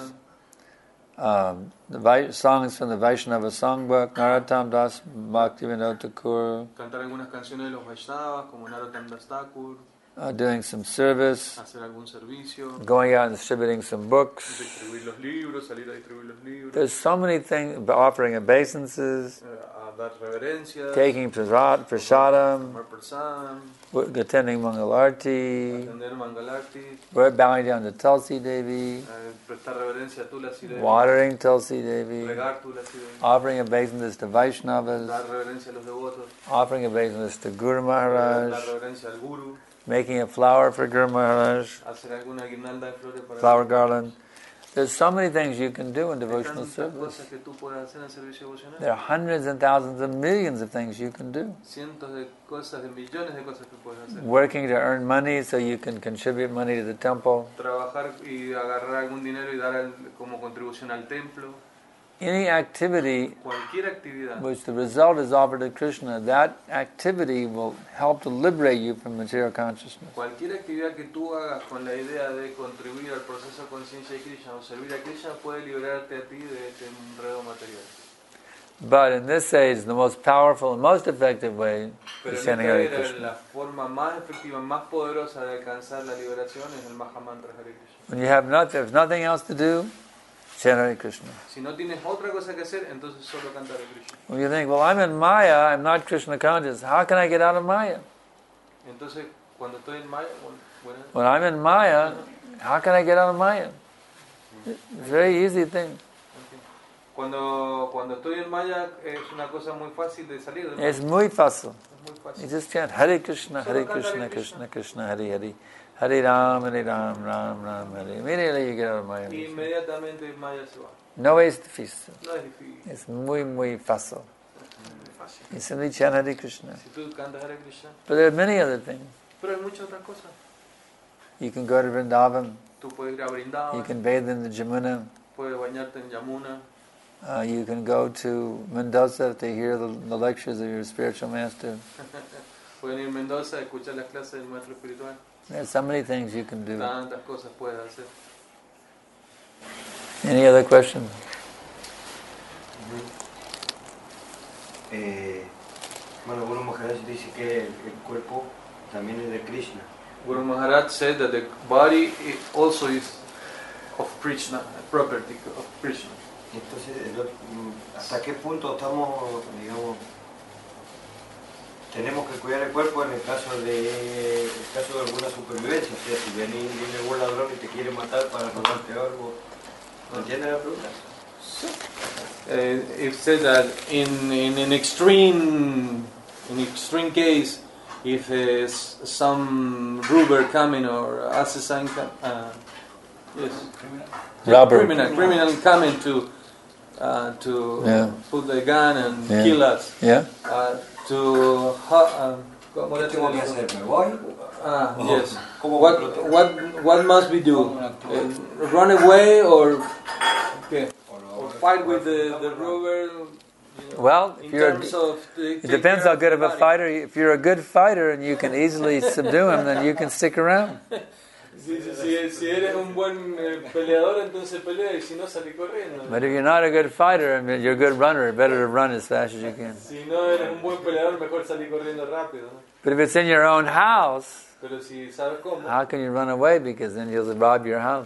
songs from the Vaishnava songbook, Narottam Das Bhaktivinoda Thakur, cantar algunas canciones de los Vaishnavas como Narottam Das Thakur, doing some service, hacer algún servicio, going out and distributing some books. distribuir los libros, salir a distribuir los libros, There's so many things, offering obeisances, a dar reverencias, taking prasadam, tomar prasadam, attending Mangalarti, atender Mangalarti, bowing down to Tulsi Devi, prestar reverencia a Tulasi Devi, watering Tulsi Devi, regar Tulasi Devi, offering obeisances to Vaishnavas, dar reverencia a los devotos, offering obeisances to Guru dar Maharaj, reverencia al Guru, making a flower for Guru Maharaj, hacer alguna guirnalda de flores para flower garland. There's so many things you can do in Hay devotional tantas service. cosas que tú puedes hacer en servicio devocional. There are hundreds and thousands and millions of things you can do. Cientos de cosas, de millones de cosas que puedes hacer. Working to earn money so you can contribute money to the temple. Trabajar y agarrar algún dinero y dar como contribución al templo. Any activity Cualquier actividad which the result is offered to Krishna, that activity will help to liberate you from material consciousness. Cualquier actividad que tú hagas con la idea de contribuir al proceso de conciencia de Krishna o servir a Krishna puede liberarte a ti de este enredo material. But in this age, the most powerful and most effective way Pero is en chanting esta Hare era Krishna. la forma más efectiva, más poderosa de alcanzar la liberación es el Maha Mantra Hare Krishna. When you have there's nothing else to do, chant Hare Krishna. Si no tienes otra cosa que hacer, entonces solo canta Hare Krishna. When you think, well, I'm in Maya, I'm not Krishna conscious, how can I get out of Maya? Entonces, cuando estoy en Maya, bueno, When I'm in Maya, how can I get out of Maya? It's a very easy thing. Cuando estoy en Maya es una cosa muy fácil de salir de Maya. It's muy fácil. Es muy fácil. You just chant Hare Krishna, Hare Krishna, Krishna Krishna, Hare Hare. Hare Ram, Ram Ram, Hare. Immediately you get out of Maya. Y inmediatamente Maya se va. No es difícil. No es difícil. It's muy fácil. Es fácil. You simply chant Hare Krishna. Si tú cantas Hare Krishna. But there are many other things. Pero hay muchas otras cosas. You can go to Vrindavan. Tú puedes ir a Vrindavan. You can bathe in the Jamuna. Puedes bañarte en Yamuna. You can go to Mendoza to hear the lectures of your spiritual master. Pueden ir a Mendoza a escuchar las clases del maestro espiritual. There's so many things you can do. Tantas cosas puedes hacer. Any other questions? Bueno, Guru Maharaj dice que el cuerpo también es de Krishna. Guru Maharaj said that the body also is of Krishna, property of Krishna. Entonces, ¿hasta qué punto estamos, digamos, tenemos que cuidar el cuerpo en el caso de alguna supervivencia? O sea, si viene un ladrón y te quiere matar para robarte algo, ¿no entiendes la pregunta? It said that in an extreme case, if some robber coming or assassin, criminal coming to put the gun and kill us, Yeah. ¿Qué tengo que hacer? ¿Me voy? Yes. What must we do? Run away or fight with the robber? Well, if In you're terms of it depends how good of a fighter. If you're a good fighter and you can easily subdue him, then you can stick around. Si eres un buen peleador, entonces pelea, y si no, salí corriendo. But if you're not a good fighter, I mean, you're a good runner, better to run as fast as you can. Si no eres un buen peleador, mejor salir corriendo rápido. But if it's in your own house, Pero si sabes cómo. how can you run away? Because then you'll rob your house.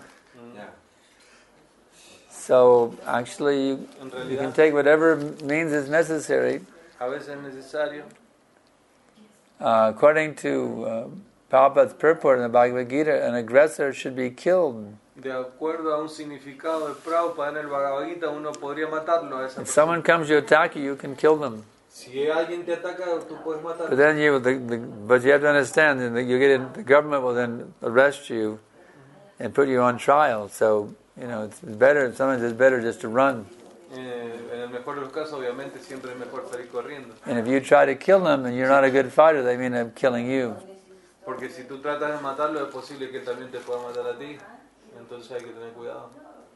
So actually, you can take whatever means is necessary. A veces es necesario. According to Prabhupada's purport in the Bhagavad Gita, an aggressor should be killed. De acuerdo a un significado de Prabhupada en el Bhagavad Gita, uno podría matarlo a esa If persona. someone comes to attack you, you can kill them. Si alguien te ataca, tú puedes matarlo. But then but you have to understand that the government will then arrest you and put you on trial. So it's better. Sometimes it's better just to run. En el mejor de los casos, obviamente, siempre es mejor salir corriendo. And if you try to kill them and you're not a good fighter, they mean I'm killing you. Porque si tú tratas de matarlo, es posible que él también te pueda matar a ti. Entonces hay que tener cuidado.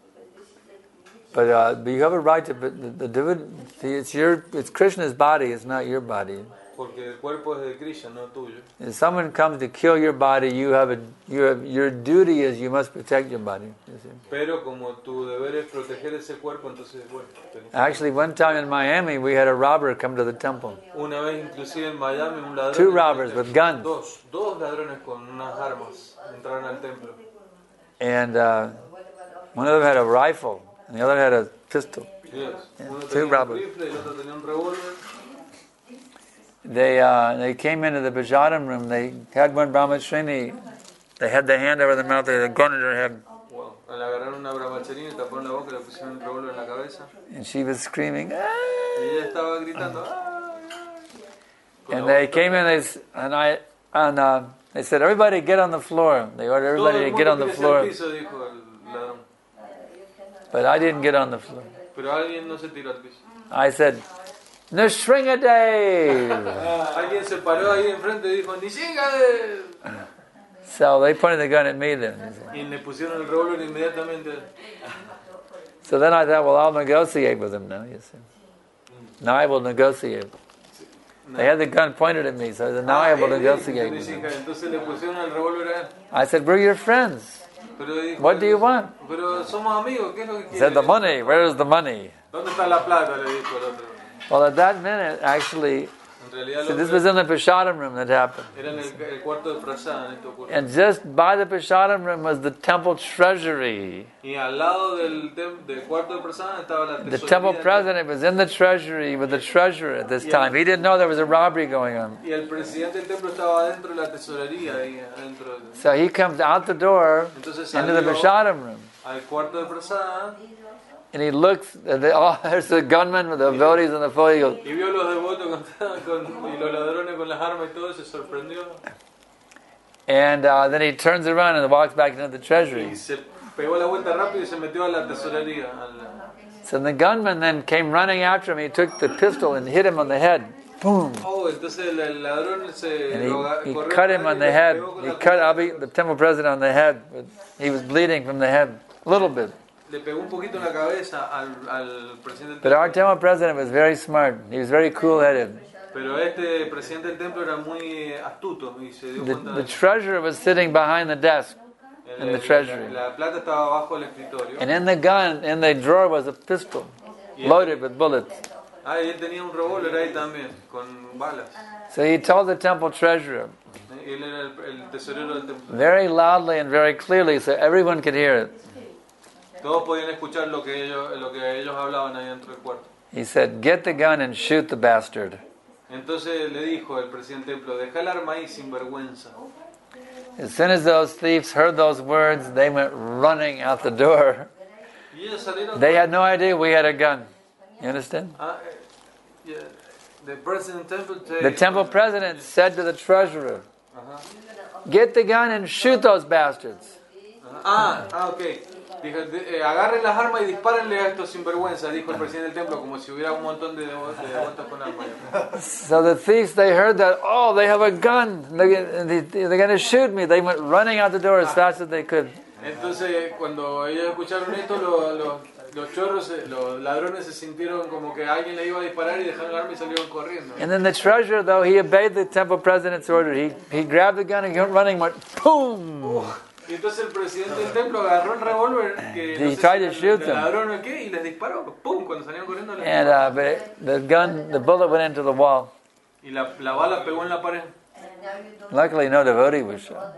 But you have a right to. It's Krishna's body. It's not your body. Porque el cuerpo es de Krishna, no tuyo. If someone comes to kill your body, your duty is you must protect your body. You see? Pero como tu deber es proteger ese cuerpo, entonces bueno. Actually, one time in Miami, we had a robber come to the temple. Una vez, inclusive en Miami, un ladrón. 2 robbers with guns. Dos ladrones con unas armas entraron al templo. And one of them had a rifle, and the other had a pistol. Yes. Uno 2 tenía un robbers. rifle y el otro tenía un revólver. They came into the Prasadam room. They had one Brahmachari. They had the hand over the mouth. They had a gun in her head. Wow. Le agarraron una brahmacharina y taparon la boca y le pusieron el revólver en la cabeza. And she was screaming. Y ella estaba gritando. And they came in. They said, "Everybody get on the floor." They ordered everybody to get on the floor. But I didn't get on the floor. Pero alguien no se tiró al piso. I said, "Nishringadev." Alguien se paró ahí enfrente y dijo, "Nishingadev." So they pointed the gun at me then. Y le pusieron el revólver inmediatamente. So then I thought, well, I'll negotiate with them now. You see. Now I will negotiate. They had the gun pointed at me, so now I will negotiate with them. Entonces le pusieron el revólver a él. I said, we're your friends. Pero dijo, What do you want? Pero somos amigos, ¿qué es lo que He said, the money. Where is the money? ¿Dónde está la plata? Le dijo el otro. Well, at that minute, actually, En realidad so this was in the Prasadam room that happened. era en el cuarto de Prasad, esto ocurrió. And just by the Prasadam room was the temple treasury. Y al lado del cuarto de Prasad estaba la The tesorería. temple president was in the treasury with the treasurer at this time. He didn't know there was a robbery going on. Y el presidente del templo estaba dentro de la tesorería, ahí adentro. So he comes out the door Entonces into the salió Prasadam room. al cuarto de Prasad And he looks, there's the gunman with the devotees and the foot. He goes, y vio los devotos y los ladrones con las armas y todo, se sorprendió. and then he turns around and walks back into the treasury. Y se pegó la vuelta rápido y se metió a la tesorería. So the gunman then came running after him. He took the pistol and hit him on the head. Boom! Oh, entonces el ladrón se And he corrió cut him on the y le head. pegó con He la cut pistola. the temple president on the head. He was bleeding from the head, a little bit. Le pegó un poquito en la cabeza al presidente del But our templo. temple president was very smart. He was very cool-headed. Pero este presidente del templo era muy astuto y se dio cuenta The de eso. treasurer was sitting behind the desk. in the treasury. La plata estaba bajo el escritorio. And in the gun, in the drawer was a pistol, loaded with bullets. Ah, y él tenía un revólver ahí también, con balas. So he told the temple treasurer, Él era el tesorero del templo. very loudly and very clearly so everyone could hear it. Todos podían escuchar lo que ellos hablaban ahí dentro del cuarto. He said, get the gun and shoot the bastard. Entonces le dijo el presidente del templo, deja el arma ahí sin vergüenza. As soon as those thieves heard those words, they went running out the door. Y ellos salieron. They had no idea we had a gun. You understand? Yeah. The president temple The temple president said to the treasurer, get the gun and shoot those bastards. Ok. Dijo, agarren las armas y dispárenle a estos sinvergüenzas, dijo el presidente del templo, como si hubiera un montón de devotos con armas. So the thieves, they heard that, oh, they have a gun, they're going to shoot me. They went running out the door as fast as they could. Entonces, cuando ellos escucharon esto, los chorros, los ladrones se sintieron como que alguien le iba a disparar y dejaron el arma y salieron corriendo. And then the treasurer, though, he obeyed the temple president's order. He grabbed the gun and went running, went boom. Y entonces el presidente del templo agarró el revólver que He tried to shoot el them. ladrón o qué y les disparó, pum, cuando salieron corriendo les And disparó. the bullet went into the wall. Y la bala pegó en la pared. Luckily, no devotee was shot.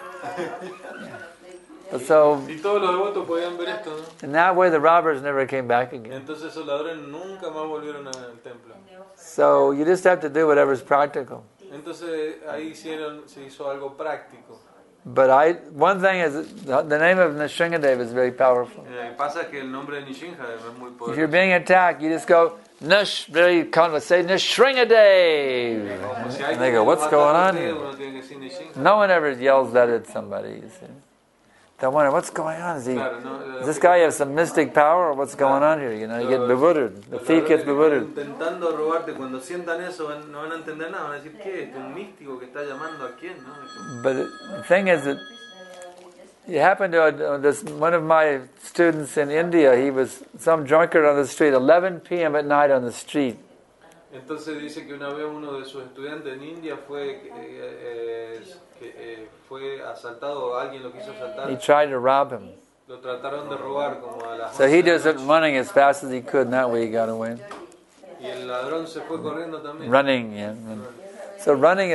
So, Y todos los devotos podían ver esto, ¿no? in that way, the robbers never came back again. Entonces esos ladrones nunca más volvieron al templo. So you just have to do whatever's practical. Entonces ahí se hizo algo práctico. But one thing is, the name of Nrsingadev is very powerful. Pasa que el nombre de Nishingadev es muy If you're poderoso. being attacked, you just go, very confident, say Nrsingadev. Como si And alguien they go, what's mata going a on usted, here? uno tiene que decir Nishingadev. No one ever yells that at somebody, you see. They wonder, what's going on? Claro, no, Does this guy have some mystic power or what's going on here? You know, you get bewildered. The thief gets bewildered. Intentando robarte, cuando sientan eso no van a entender nada, van a decir, ¿qué? ¿Es un místico que está llamando a quién? ¿No? But the thing is that it happened to one of my students in India. He was some drunkard on the street, 11 p.m. at night on the street. Entonces dice que una vez uno de sus estudiantes en India fue asaltado, alguien lo quiso asaltar. He tried to rob him. Lo trataron de robar como a las So 11 he de la just went noche. running as fast as he could, and that way he got away. Y el ladrón se fue corriendo también. Running, yeah. So running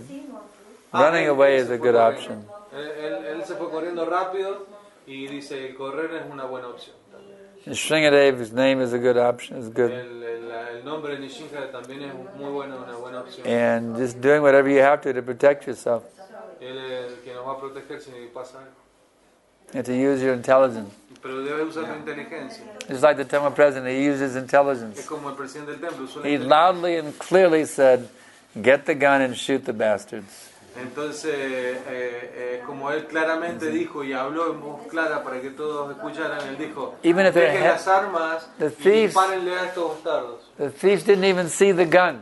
away is a good option. Él se fue corriendo rápido y dice, correr es una buena opción. Nrsingadev's name is a good option. It's good. El nombre de Nishingadev también es muy bueno, una buena opción. And just doing whatever you have to protect yourself. Él es el que nos va a proteger si pasa algo. You have to use your intelligence. Pero debe usar tu inteligencia. Just like the temple president, he used his Es intelligence. como el presidente del templo. Usó la He inteligencia. loudly and clearly said, get the gun and shoot the bastards. Entonces, como él claramente dijo y habló en voz clara para que todos escucharan, él dijo, Even if they're dejen las armas the y thieves- dispárenle a estos bastardos. The thieves didn't even see the gun.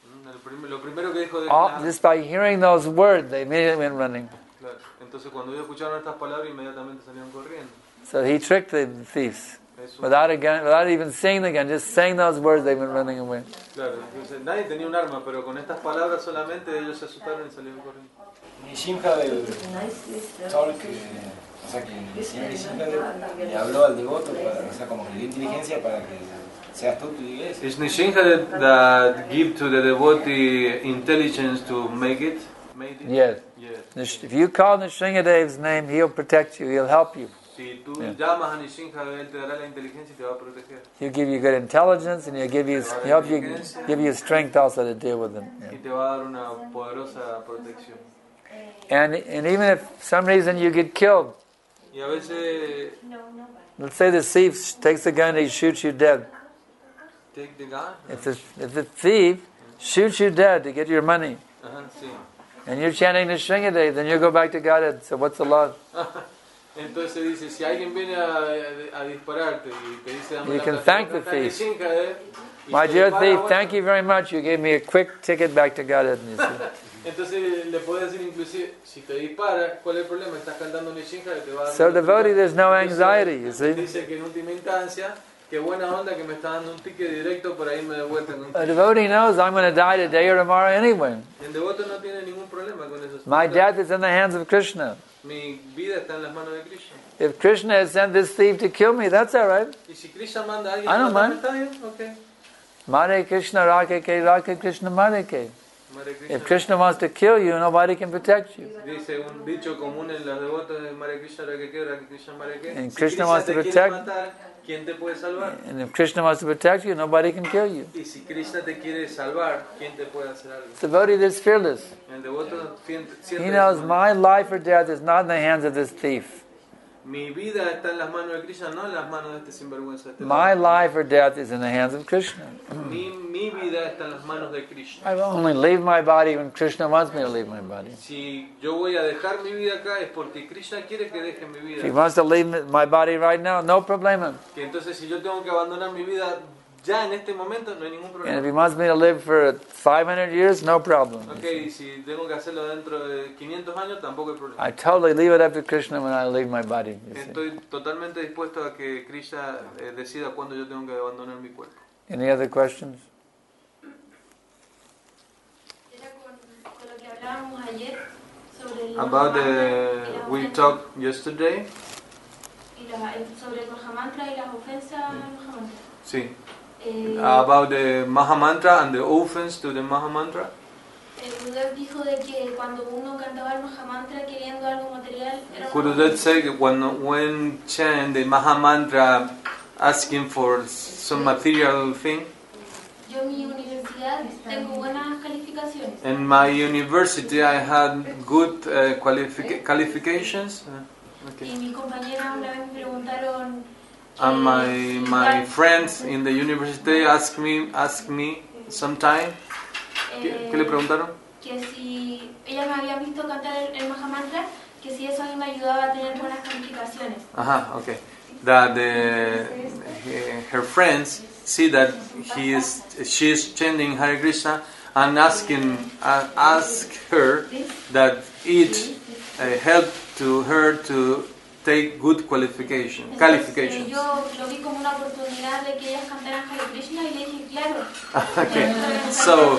Lo primero que dijo de Just by hearing those words, they immediately went running. Claro. Entonces cuando ellos escucharon estas palabras inmediatamente salieron corriendo. So he tricked the thieves. Es un- Without a gun, without even seeing the gun, just saying those words, they went running away. Claro, entonces, nadie tenía un arma, pero con estas palabras solamente ellos se asustaron y salieron corriendo. Nishingadev, Tolk, o sea que el señor Nishingadev le habló al devoto, o sea, como que le dio inteligencia para que sea astuto y diga eso. Is Nishingadev that give to the devotee intelligence to make it? Made it? Yes. Yes. If you call Nrsingadev's name, he'll protect you, he'll help you. Si tú Yeah. llamas a Nishingadev, él te dará la inteligencia y te va a proteger. He'll give you good intelligence, and he'll help you, give you strength also to deal with them. Y te va a dar una poderosa protección. And even if some reason you get killed, Y a veces, let's say the thief takes the gun and he shoots you dead. take the gun. If the thief shoots you dead to get your money, Ajá, sí. and you're chanting Nrsingadev, then you'll go back to Godhead. So what's the law? Entonces dice, si alguien viene a dispararte y te dice, dame You la can tarjeta, thank the está thief. Nishingadev, y My te dear dispara, thief, bueno, thank you very much. You gave me a quick ticket back to Godhead. You see. Entonces le puedes decir inclusive, si te dispara, ¿cuál es el problema? Estás cantando Nishingadev, te va a dar So una devotee, ticket. there's no Entonces, anxiety, you see. Dice que en última instancia, qué buena onda que me está dando un ticket directo para irme de vuelta. Con un A ticket. devotee knows I'm going to die today or tomorrow anyway. El devoto no tiene ningún problema con eso. My death is in the hands of Krishna. Mi vida está en las manos de Krishna. If Krishna has sent this thief to kill me, that's all right. Y si Krishna manda a alguien I a don't matarme, mind. está bien, okay. Mare Krishna Rake Ke Rake Krishna Mare Ke. Hare Krishna. If Krishna wants to kill you, nobody can protect you. Dice un dicho común en los devotos de Hare Krishna, Hare Krishna, Hare Krishna. And Si Krishna wants te to quiere protect- matar, ¿quién te puede salvar? And if Krishna wants to protect you, nobody can kill you. Y si Krishna te quiere salvar, ¿quién te puede hacer algo? The devotee that's fearless. El devoto siente He knows eso. my life or death is not in the hands of this thief. Mi vida está en las manos de Krishna, no en las manos de este sinvergüenza. Este My loco. life or death is in the hands of Krishna. Mi vida está en las manos de Krishna. I will only leave my body when Krishna wants me to leave my body. Si yo voy a dejar mi vida acá es porque Krishna quiere que deje mi If he vida. wants to leave my body right now, no problema. Que entonces si yo tengo que abandonar mi vida ya en este momento, no hay ningún And if problema. he wants me to live for 500 years, no problem. Ok, y si tengo que hacerlo dentro de 500 años, tampoco hay problema. I totally leave it up to Krishna when I leave my body. You see. Estoy totalmente dispuesto a que Krishna decida cuándo yo tengo que abandonar mi cuerpo. Any other questions? Era con lo que hablábamos ayer sobre el About Mahamantra y las we ofensas, talked yesterday. sobre el Mahamantra y las ofensas al Mahamantra. Sí. Eh, About the Mahamantra and the offense to the Mahamantra. Gurudev dijo de que cuando uno cantaba el Mahamantra queriendo algo material era una Gurudev ofensa. said when chant the Mahamantra asking for some material thing. Yo en mi universidad tengo buenas calificaciones. In my university I had good qualifications. Okay. Y mis compañeras una vez me preguntaron And my friends in the university asked me sometime. ¿Qué le preguntaron? que si ellas me habían visto cantar el Mahamantra, que si eso a mí me ayudaba a tener buenas calificaciones. Ajá, okay. That her friends see that she is chanting Hare Krishna and ask her that it helped to her to take good qualifications. Entonces, yo lo vi como una oportunidad de que ellas cantaran Hare Krishna y le dije, claro. Okay. So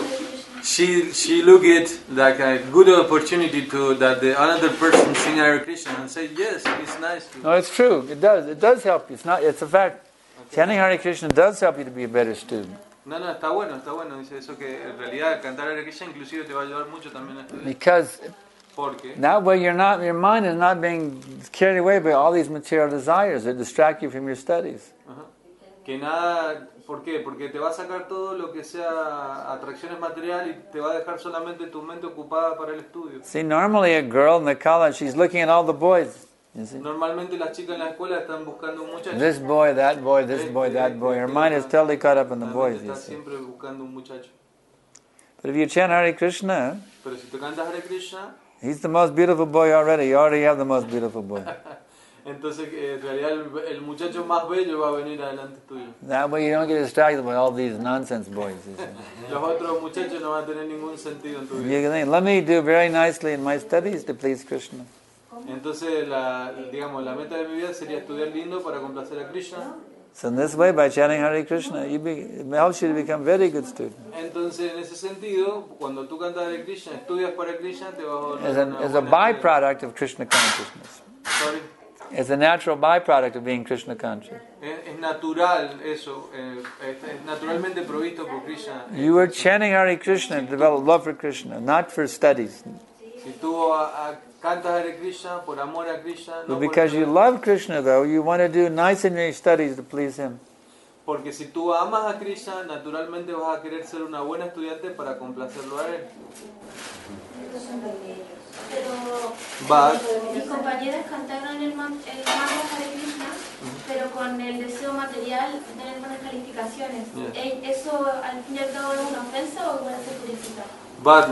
she looked it like a good opportunity to that the another person sing Hare Krishna and say yes, it's nice to. No, it's true. It does. It does help you. It's a fact. Chanting Hare Krishna does help you to be a better student. No, está bueno. Dice eso que en realidad cantar Hare Krishna inclusive te va a ayudar mucho también a estudiar. Because Porque that way your mind is not being carried away by all these material desires that distract you from your studies. que nada, ¿por qué? Porque te va a sacar todo lo que sea atracciones materiales y te va a dejar solamente tu mente ocupada para el estudio. See, normally a girl in the college, she's looking at all the boys. You see? Normalmente las chicas en la escuela están buscando un muchacho. This boy, that boy, this boy, that boy. Her mind is totally caught up in the boys. You Está see. siempre buscando un muchacho. But if you chant Hare Krishna, Pero si te cantas Hare Krishna, he's the most beautiful boy already. You already have the most beautiful boy. entonces en realidad el muchacho más bello va a venir adelante tuyo. That way you don't get distracted by all these nonsense boys. You see. Los otros muchachos no van a tener ningún sentido en tu vida. You can think, let me do very nicely in my studies to please Krishna. Entonces digamos, la meta de mi vida sería estudiar lindo para complacer a Krishna. So in this way, by chanting Hare Krishna, it helps you to become a very good student. Entonces, en ese sentido, cuando tú cantas Hare Krishna, estudias para Krishna, te vas a volver As una a buena byproduct of Krishna consciousness. Sorry. It's a natural byproduct of being Krishna conscious. Es natural eso, es naturalmente provisto por Krishna. You are chanting Hare Krishna to develop love for Krishna, not for studies. Si tú cantas Hare Krishna por amor a Krishna, no But because you love Krishna, though, you want to do nice in your studies to please Him. porque si tú amas a Krishna, naturalmente vas a querer ser una buena estudiante para complacerlo a él. Pero mis compañeras cantaron el mantra Hare Krishna, pero con el deseo material de tener buenas calificaciones. ¿Eso al fin y al cabo es una ofensa o puede ser purificado? But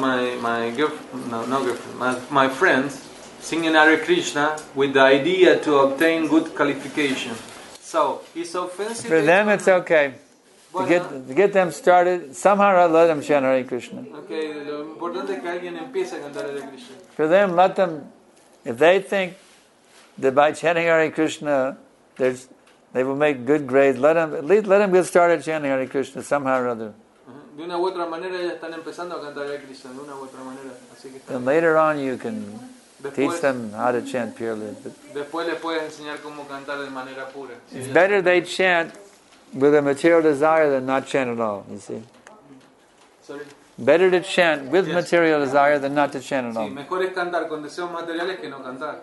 my friends singing Hare Krishna with the idea to obtain good qualification. So it's offensive. For them, it's okay. To get them started, somehow let them chant Hare Krishna. Okay, lo importante es que alguien empiece a cantar Hare Krishna. For them, let them, if they think that by chanting Hare Krishna, they will make good grades, at least let them get started chanting Hare Krishna somehow or other. De una u otra manera ellas están empezando a cantar Hare Krishna, de una u otra manera. Así que Then later on you can Teach them how to chant purely. Después les puedes enseñar cómo cantar de manera pura. It's better they chant with a material desire than not chant at all, you see. Sorry. Better to chant with material desire than not to chant at all. Sí, mejor es cantar con deseos materiales que no cantar.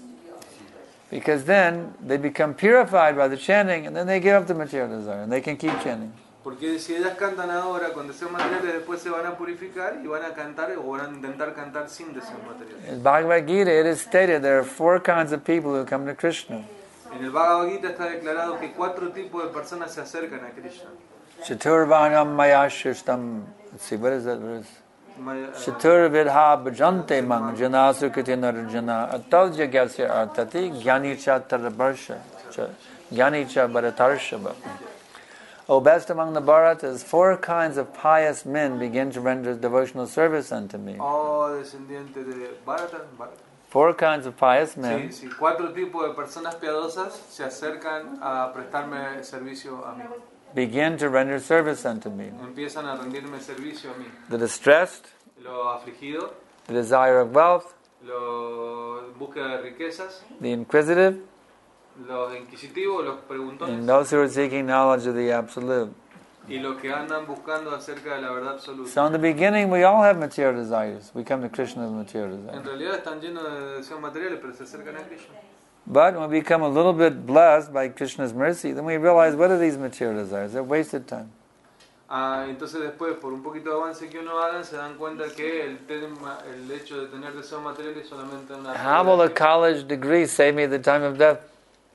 Because then they become purified by the chanting and then they give up the material desire and they can keep chanting. Porque si ellas cantan ahora con deseos materiales, después se van a purificar y van a cantar o van a intentar cantar sin deseos materiales. In Bhagavad Gita it is stated there are 4 kinds of people who come to Krishna. En el Bhagavad Gita está declarado que 4 tipos de personas se acercan a Krishna. Chaturvanam maya shishtam. Let's see, what is that verse? Chaturvidha bhajante mang jana sukriti narjana atal jagasya artati gyanicha tarabarsha gyanicha bharatarshabha. O best among the Bharatas, 4 kinds of pious men begin to render devotional service unto me. Oh, descendiente de Bharata. 4 kinds of pious men. Sí, 4 tipos de personas piadosas se acercan a prestarme servicio a mí. Begin to render service unto me. Empiezan a rendirme servicio a mí. The distressed, Lo afligido, the desire of wealth, lo búsqueda de riquezas, the inquisitive, los inquisitivos, los and preguntones, those who are seeking knowledge of the Absolute. y los que andan buscando acerca de la verdad absoluta. So in the beginning we all have material desires. We come to Krishna with material En desires. realidad están llenos de deseos materiales, pero se acercan a Krishna. But when we become a little bit blessed by Krishna's mercy, then we realize, what are these material desires? They're wasted time. Entonces después, por un poquito de avance que uno haga, se dan cuenta que el hecho de tener deseos materiales es solamente una... How will a college degree save me at the time of death?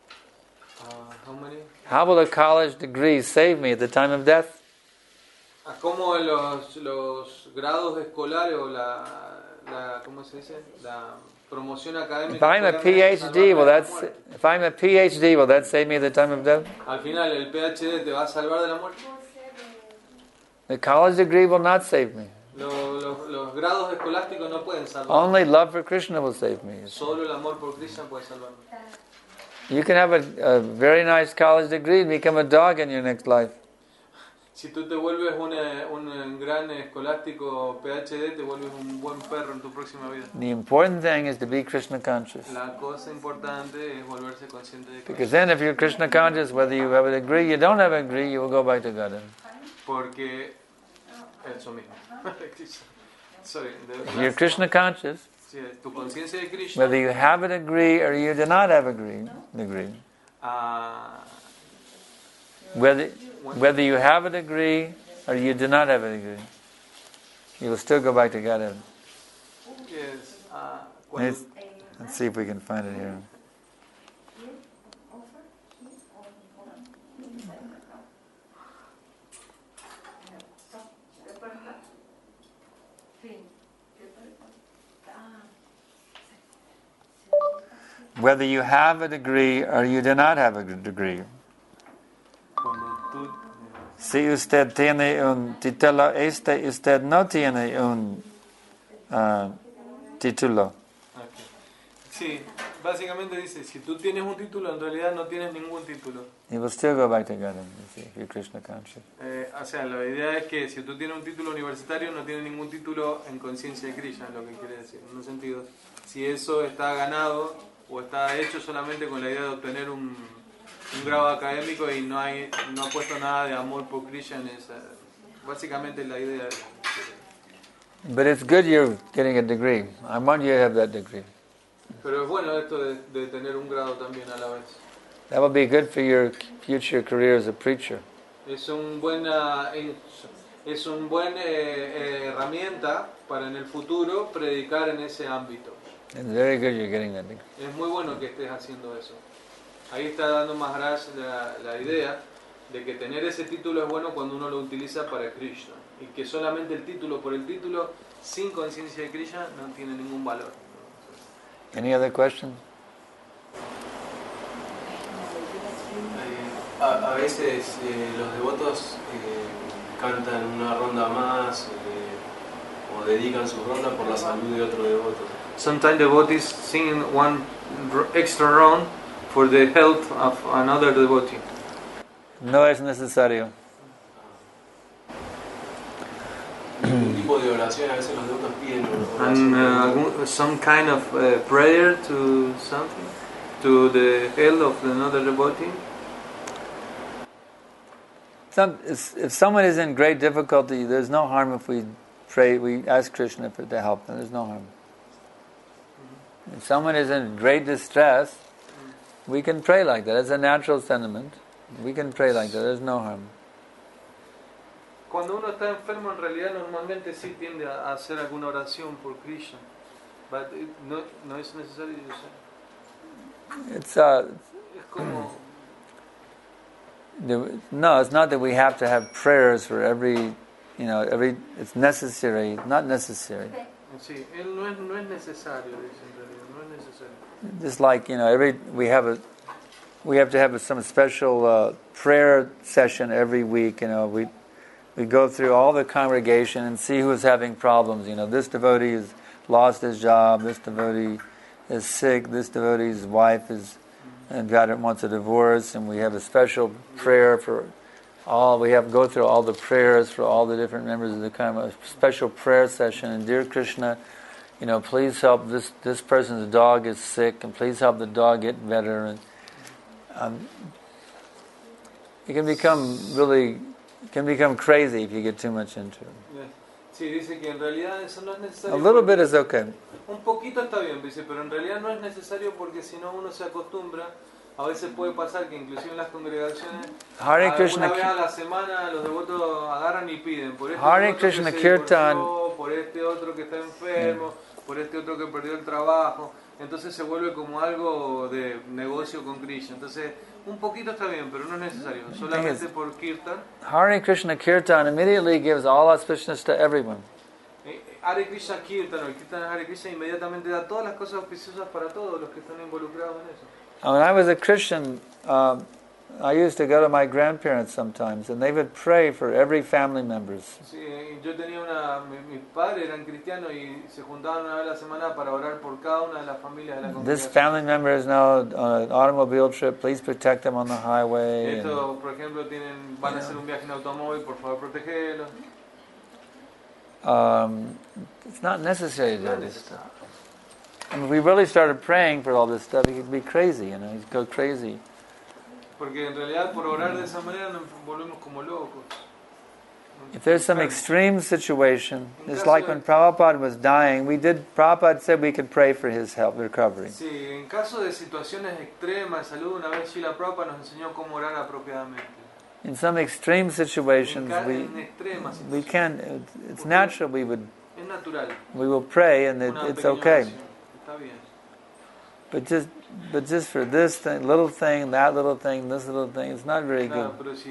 How many? How will a college degree save me at the time of death? ¿Cómo los grados escolares o la ¿cómo se dice? La promoción académica... If I'm a PhD, will that save me at the time of death? Al final, ¿el PhD te va a salvar de la muerte? The college degree will not save me. Los grados escolásticos no pueden salvar. Only love for Krishna will save me. Solo el amor por Krishna puede salvarme. You can have a very nice college degree and become a dog in your next life. Si tú te vuelves un gran escolástico PhD, te vuelves un buen perro en tu próxima vida. The important thing is to be Krishna conscious. La cosa importante es volverse consciente de Krishna. Because then if you're Krishna conscious, whether you have a degree, you don't have a degree, you will go back to Godhead. Porque eso mismo. Sorry, If you're Krishna conscious, tu conciencia de Krishna, whether you have a degree or you do not have a degree, whether you have a degree or you do not have a degree, you will still go back to Godhead. yes, Let's see if we can find it here. Whether you have a degree or you do not have a degree. Si usted tiene un título, usted no tiene un título. Okay. Sí, básicamente dice, si tú tienes un título, en realidad no tienes ningún título. You will still go back to God if you're Krishna conscious. O sea, la idea es que si tú tienes un título universitario, no tienes ningún título en conciencia de Krishna, es lo que quiere decir. En un sentido, si eso está ganado o está hecho solamente con la idea de obtener un grado académico y no ha puesto nada de amor por Krishna, básicamente la idea. But it's good you're getting a degree. I want you to have that degree. Pero es bueno esto de tener un grado también a la vez. That will be good for your future career as a preacher. Es un buen herramienta para en el futuro predicar en ese ámbito. It's very good you're getting that degree. Es muy bueno que estés haciendo eso. Ahí está dando Maharaj la idea de que tener ese título es bueno cuando uno lo utiliza para Krishna. Y que solamente el título por el título, sin conciencia de Krishna, no tiene ningún valor. Any other questions? A veces los devotos cantan una ronda más o dedican su ronda por la salud de otro devoto. Sometimes devotees sing one extra round for the health of another devotee. No es necesario. tipo de oración, a veces los devotos piden oración. And some kind of prayer to something, to the health of another devotee. If someone is in great difficulty, there's no harm if we pray, we ask Krishna to help them. There's no harm. If someone is in great distress, we can pray like that. It's a natural sentiment. We can pray like that. There's no harm. Cuando uno está enfermo, en realidad normalmente sí tiende a hacer alguna oración por Krishna, but no es necesario. It's como. No, it's not that we have to have prayers for every. It's necessary, not necessary. Sí, no es necesario, dice en realidad, no es necesario. Just like we have to have some special prayer session every week. We go through all the congregation and see who's having problems. This devotee has lost his job. This devotee is sick. This devotee's wife wants a divorce, and we have a special prayer for all. We have to go through all the prayers for all the different members of the Karma. A special prayer session. And dear Krishna, please help this person's dog is sick, and please help the dog get better. And it can become crazy if you get too much into it. Sí, dice que en realidad eso no es necesario. A little bit is okay. Un poquito está bien, dice, pero en realidad no es necesario porque si no uno se acostumbra. A veces puede pasar que inclusive en las congregaciones Hare Krishna, una vez a la semana los devotos agarran y piden por este Hare otro Krishna que se Kirtan, divorció, por este otro que está enfermo, por este otro que perdió el trabajo. Entonces se vuelve como algo de negocio con Krishna. Entonces un poquito está bien, pero no es necesario. Solamente por Kirtan. Hare Krishna Kirtan immediately gives all auspiciousness to everyone. Hare Krishna Kirtan, o el Kirtan Hare Krishna inmediatamente da todas las cosas auspiciosas para todos los que están involucrados en eso. When I was a Christian, I used to go to my grandparents sometimes, and they would pray for every family members. Sí, yo tenía mis padres eran cristianos y se juntaban una vez a la semana para orar por cada una de las familias de la congregación. This family member is now on an automobile trip. Please protect them on the highway. Esto, por ejemplo, van a hacer un viaje en automóvil. Por favor, protégelos. It's not necessary to do this stuff. And if we really started praying for all this stuff, he'd be crazy, he'd go crazy. Porque en realidad por orar de esa manera nos volvemos como locos. If there's some extreme situation, it's like when Prabhupada was dying, Prabhupada said we could pray for his health recovery. Sí, en caso de situaciones extremas de salud, una vez Srila Prabhupada nos enseñó cómo orar apropiadamente. In some extreme situations, we can. It's natural. We will pray, and it's okay. But just for this thing, little thing, that little thing, this little thing, it's not very good.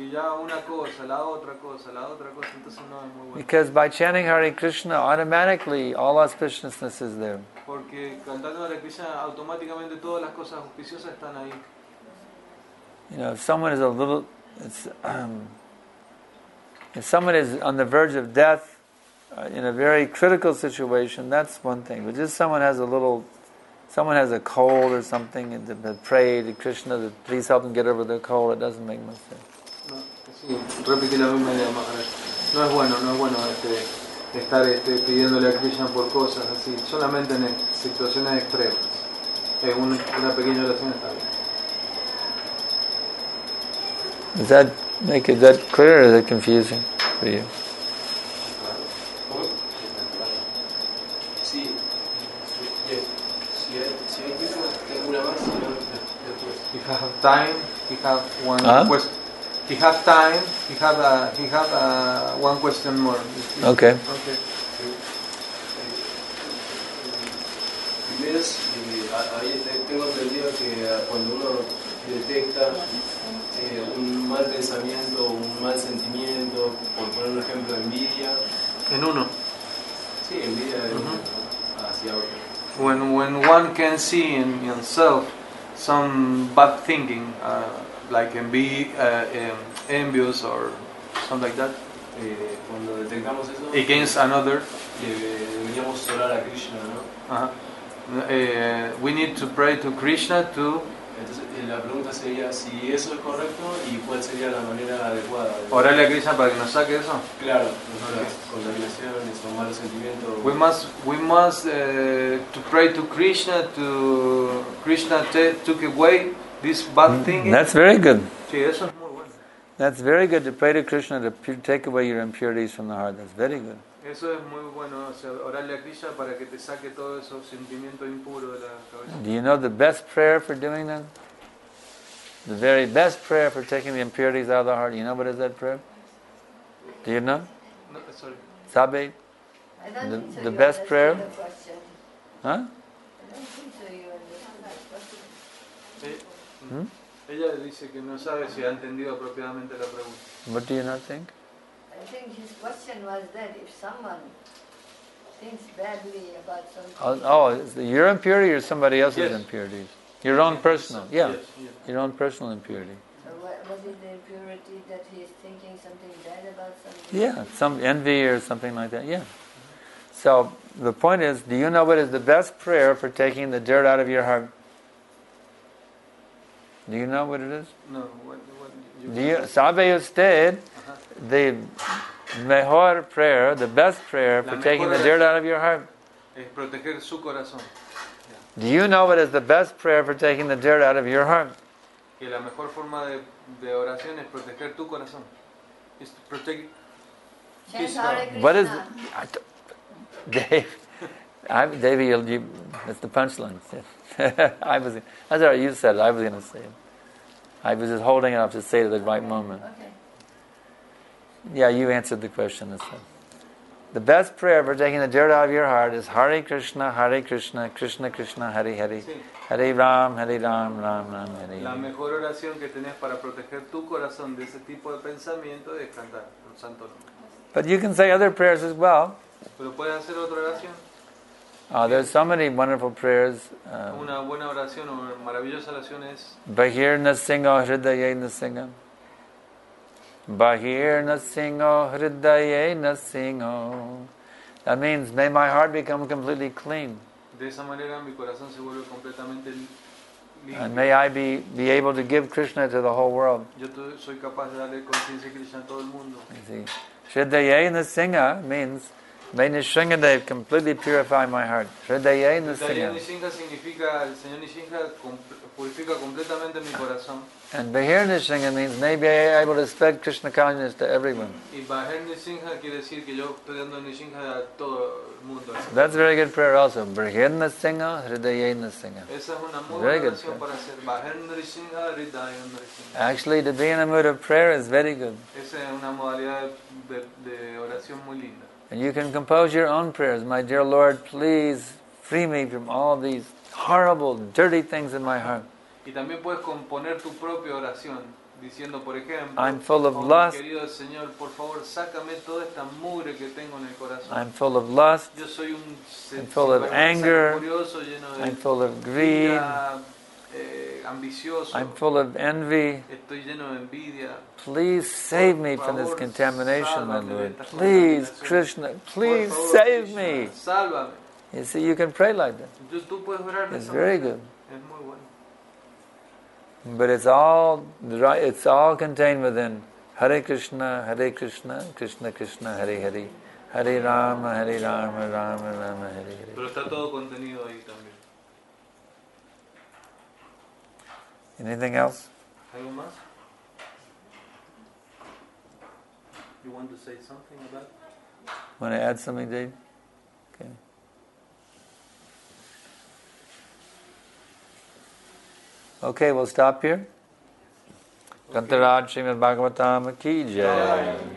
Because by chanting Hare Krishna, automatically all auspiciousness is there. If someone is if someone is on the verge of death, in a very critical situation, that's one thing. But just someone has a cold or something, and pray to Krishna that please help them get over their cold, it doesn't make much sense. Repite la misma idea. No es bueno estar pidiéndole a Krishna por cosas así, solamente en situaciones extremas. Una pequeña oración está bien. Does that make it that clear, or is it confusing for you? He have time. He have one question. He have time. He have one question more. Okay. Ahí tengo entendido que cuando uno detecta un mal pensamiento, un mal sentimiento, por poner un ejemplo, envidia. En uno. Sí, envidia de uno hacia otro. When one can see in himself some bad thinking, like envious or something like that, cuando detectamos eso, against another, deberíamos orar a Krishna, ¿no? We need to pray to Krishna to Entonces la pregunta sería si eso es correcto y cuál sería la manera adecuada. Orarle a Krishna para que nos saque eso. Claro, las contaminaciones o malos sentimientos. We must to pray to Krishna took away this bad thing. That's very good. Sí, eso es muy bueno. That's very good to pray to Krishna to take away your impurities from the heart. That's very good. Eso es muy bueno, o sea, orarle a Krishna para que te saque todos esos sentimientos impuros de la cabeza. Do you know the best prayer for doing that? The very best prayer for taking the impurities out of the heart. You know what is that prayer? Do you know? No, sorry. Sabe? I don't think so The you best understood prayer? the question. Huh? I don't think so you understood the question. Ella dice que no sabe si ha entendido apropiadamente la pregunta. What do you not think? I think his question was that if someone thinks badly about something. Is it your impurity or somebody else's Yes. impurities? Your own personal, yeah. Yes, yes. Your own personal impurity. So what is the impurity that he is thinking something bad about something? Yeah, some envy or something like that, yeah. So the point is, do you know what is the best prayer for taking the dirt out of your heart? Do you know what it is? No, ¿Sabe usted the mejor prayer, the best prayer for taking the dirt out of your heart? Es proteger su corazón. Do you know what is the best prayer for taking the dirt out of your heart? Que la mejor forma de oración es proteger tu corazón. Es protect Chant his Hare heart. Krishna. What is Dave? Dave, that's the punchline. That's all right, you said it. I was going to say it. I was just holding it up to say it at the right moment. Okay. Yeah, you answered the question. The best prayer for taking the dirt out of your heart is Hare Krishna, Krishna Krishna, Hare Hare. Sí. Hare Ram, Ram Ram, Hare La Hare. mejor oración que tenés para proteger tu corazón de ese tipo de pensamiento es cantar un santo nombre. But you can say other prayers as well. Pero puedes hacer otra oración. There's so many wonderful prayers. Una buena oración o maravillosa oración es Bahir Nasingo Hridaye Nasingo. Bahir Nasingo Hridaye Nasingo. That means, may my heart become completely clean. de esa manera mi corazón se vuelve completamente limpio. And may I be able to give Krishna to the whole world. Yo soy capaz de darle conciencia a Krishna a todo el mundo. You see, Hridaye Nasinga means, may Nishingadev completely purify my heart. Hridaye Hridaye Nasinga. Nishinga significa, el Señor Nishinga purifica completamente mi corazón. And Bahir Nishinga means, may be able to spread Krishna consciousness to everyone. Y Bahir Nishinga quiere decir que yo estoy dando Nishinga a todo el mundo. That's a very good prayer also. Bahir Nasinga, Hridaye Nasinga. Esa es una muy Very buena good oración para hacer. Bahir Nishinga, Hridaye Nishinga. Actually, to be in a mood of prayer is very good. Esa es una modalidad de oración muy linda. And you can compose your own prayers. My dear Lord, please free me from all these horrible, dirty things in my heart. Y también puedes componer tu propia oración, diciendo, por ejemplo, I'm full of oh, lust. querido Señor, por favor, sácame toda esta mugre que tengo en el corazón. I'm full of lust. Yo soy un I'm full of anger. curioso, lleno de I'm full of greed. ira, ambicioso. I'm full of envy. Estoy lleno de envidia. Please save me from this contamination, my Sálvame de Lord. esta Please, contaminación. Krishna, please Por favor, save Krishna, me. Sálvame. You see, you can pray like that. Tú puedes orar de It's esa very manera. good. Es muy bueno. But it's all contained within Hare Krishna, Krishna Krishna, Hare Hare. Hare Rama, Rama Rama, Hare Hare. Pero está todo contenido ahí también. Anything else? ¿Algo más? You want to say something about it? Want to add something, Dave? Okay. Okay, we'll stop here. Kantaraj Srimad Bhagavatam ki jai.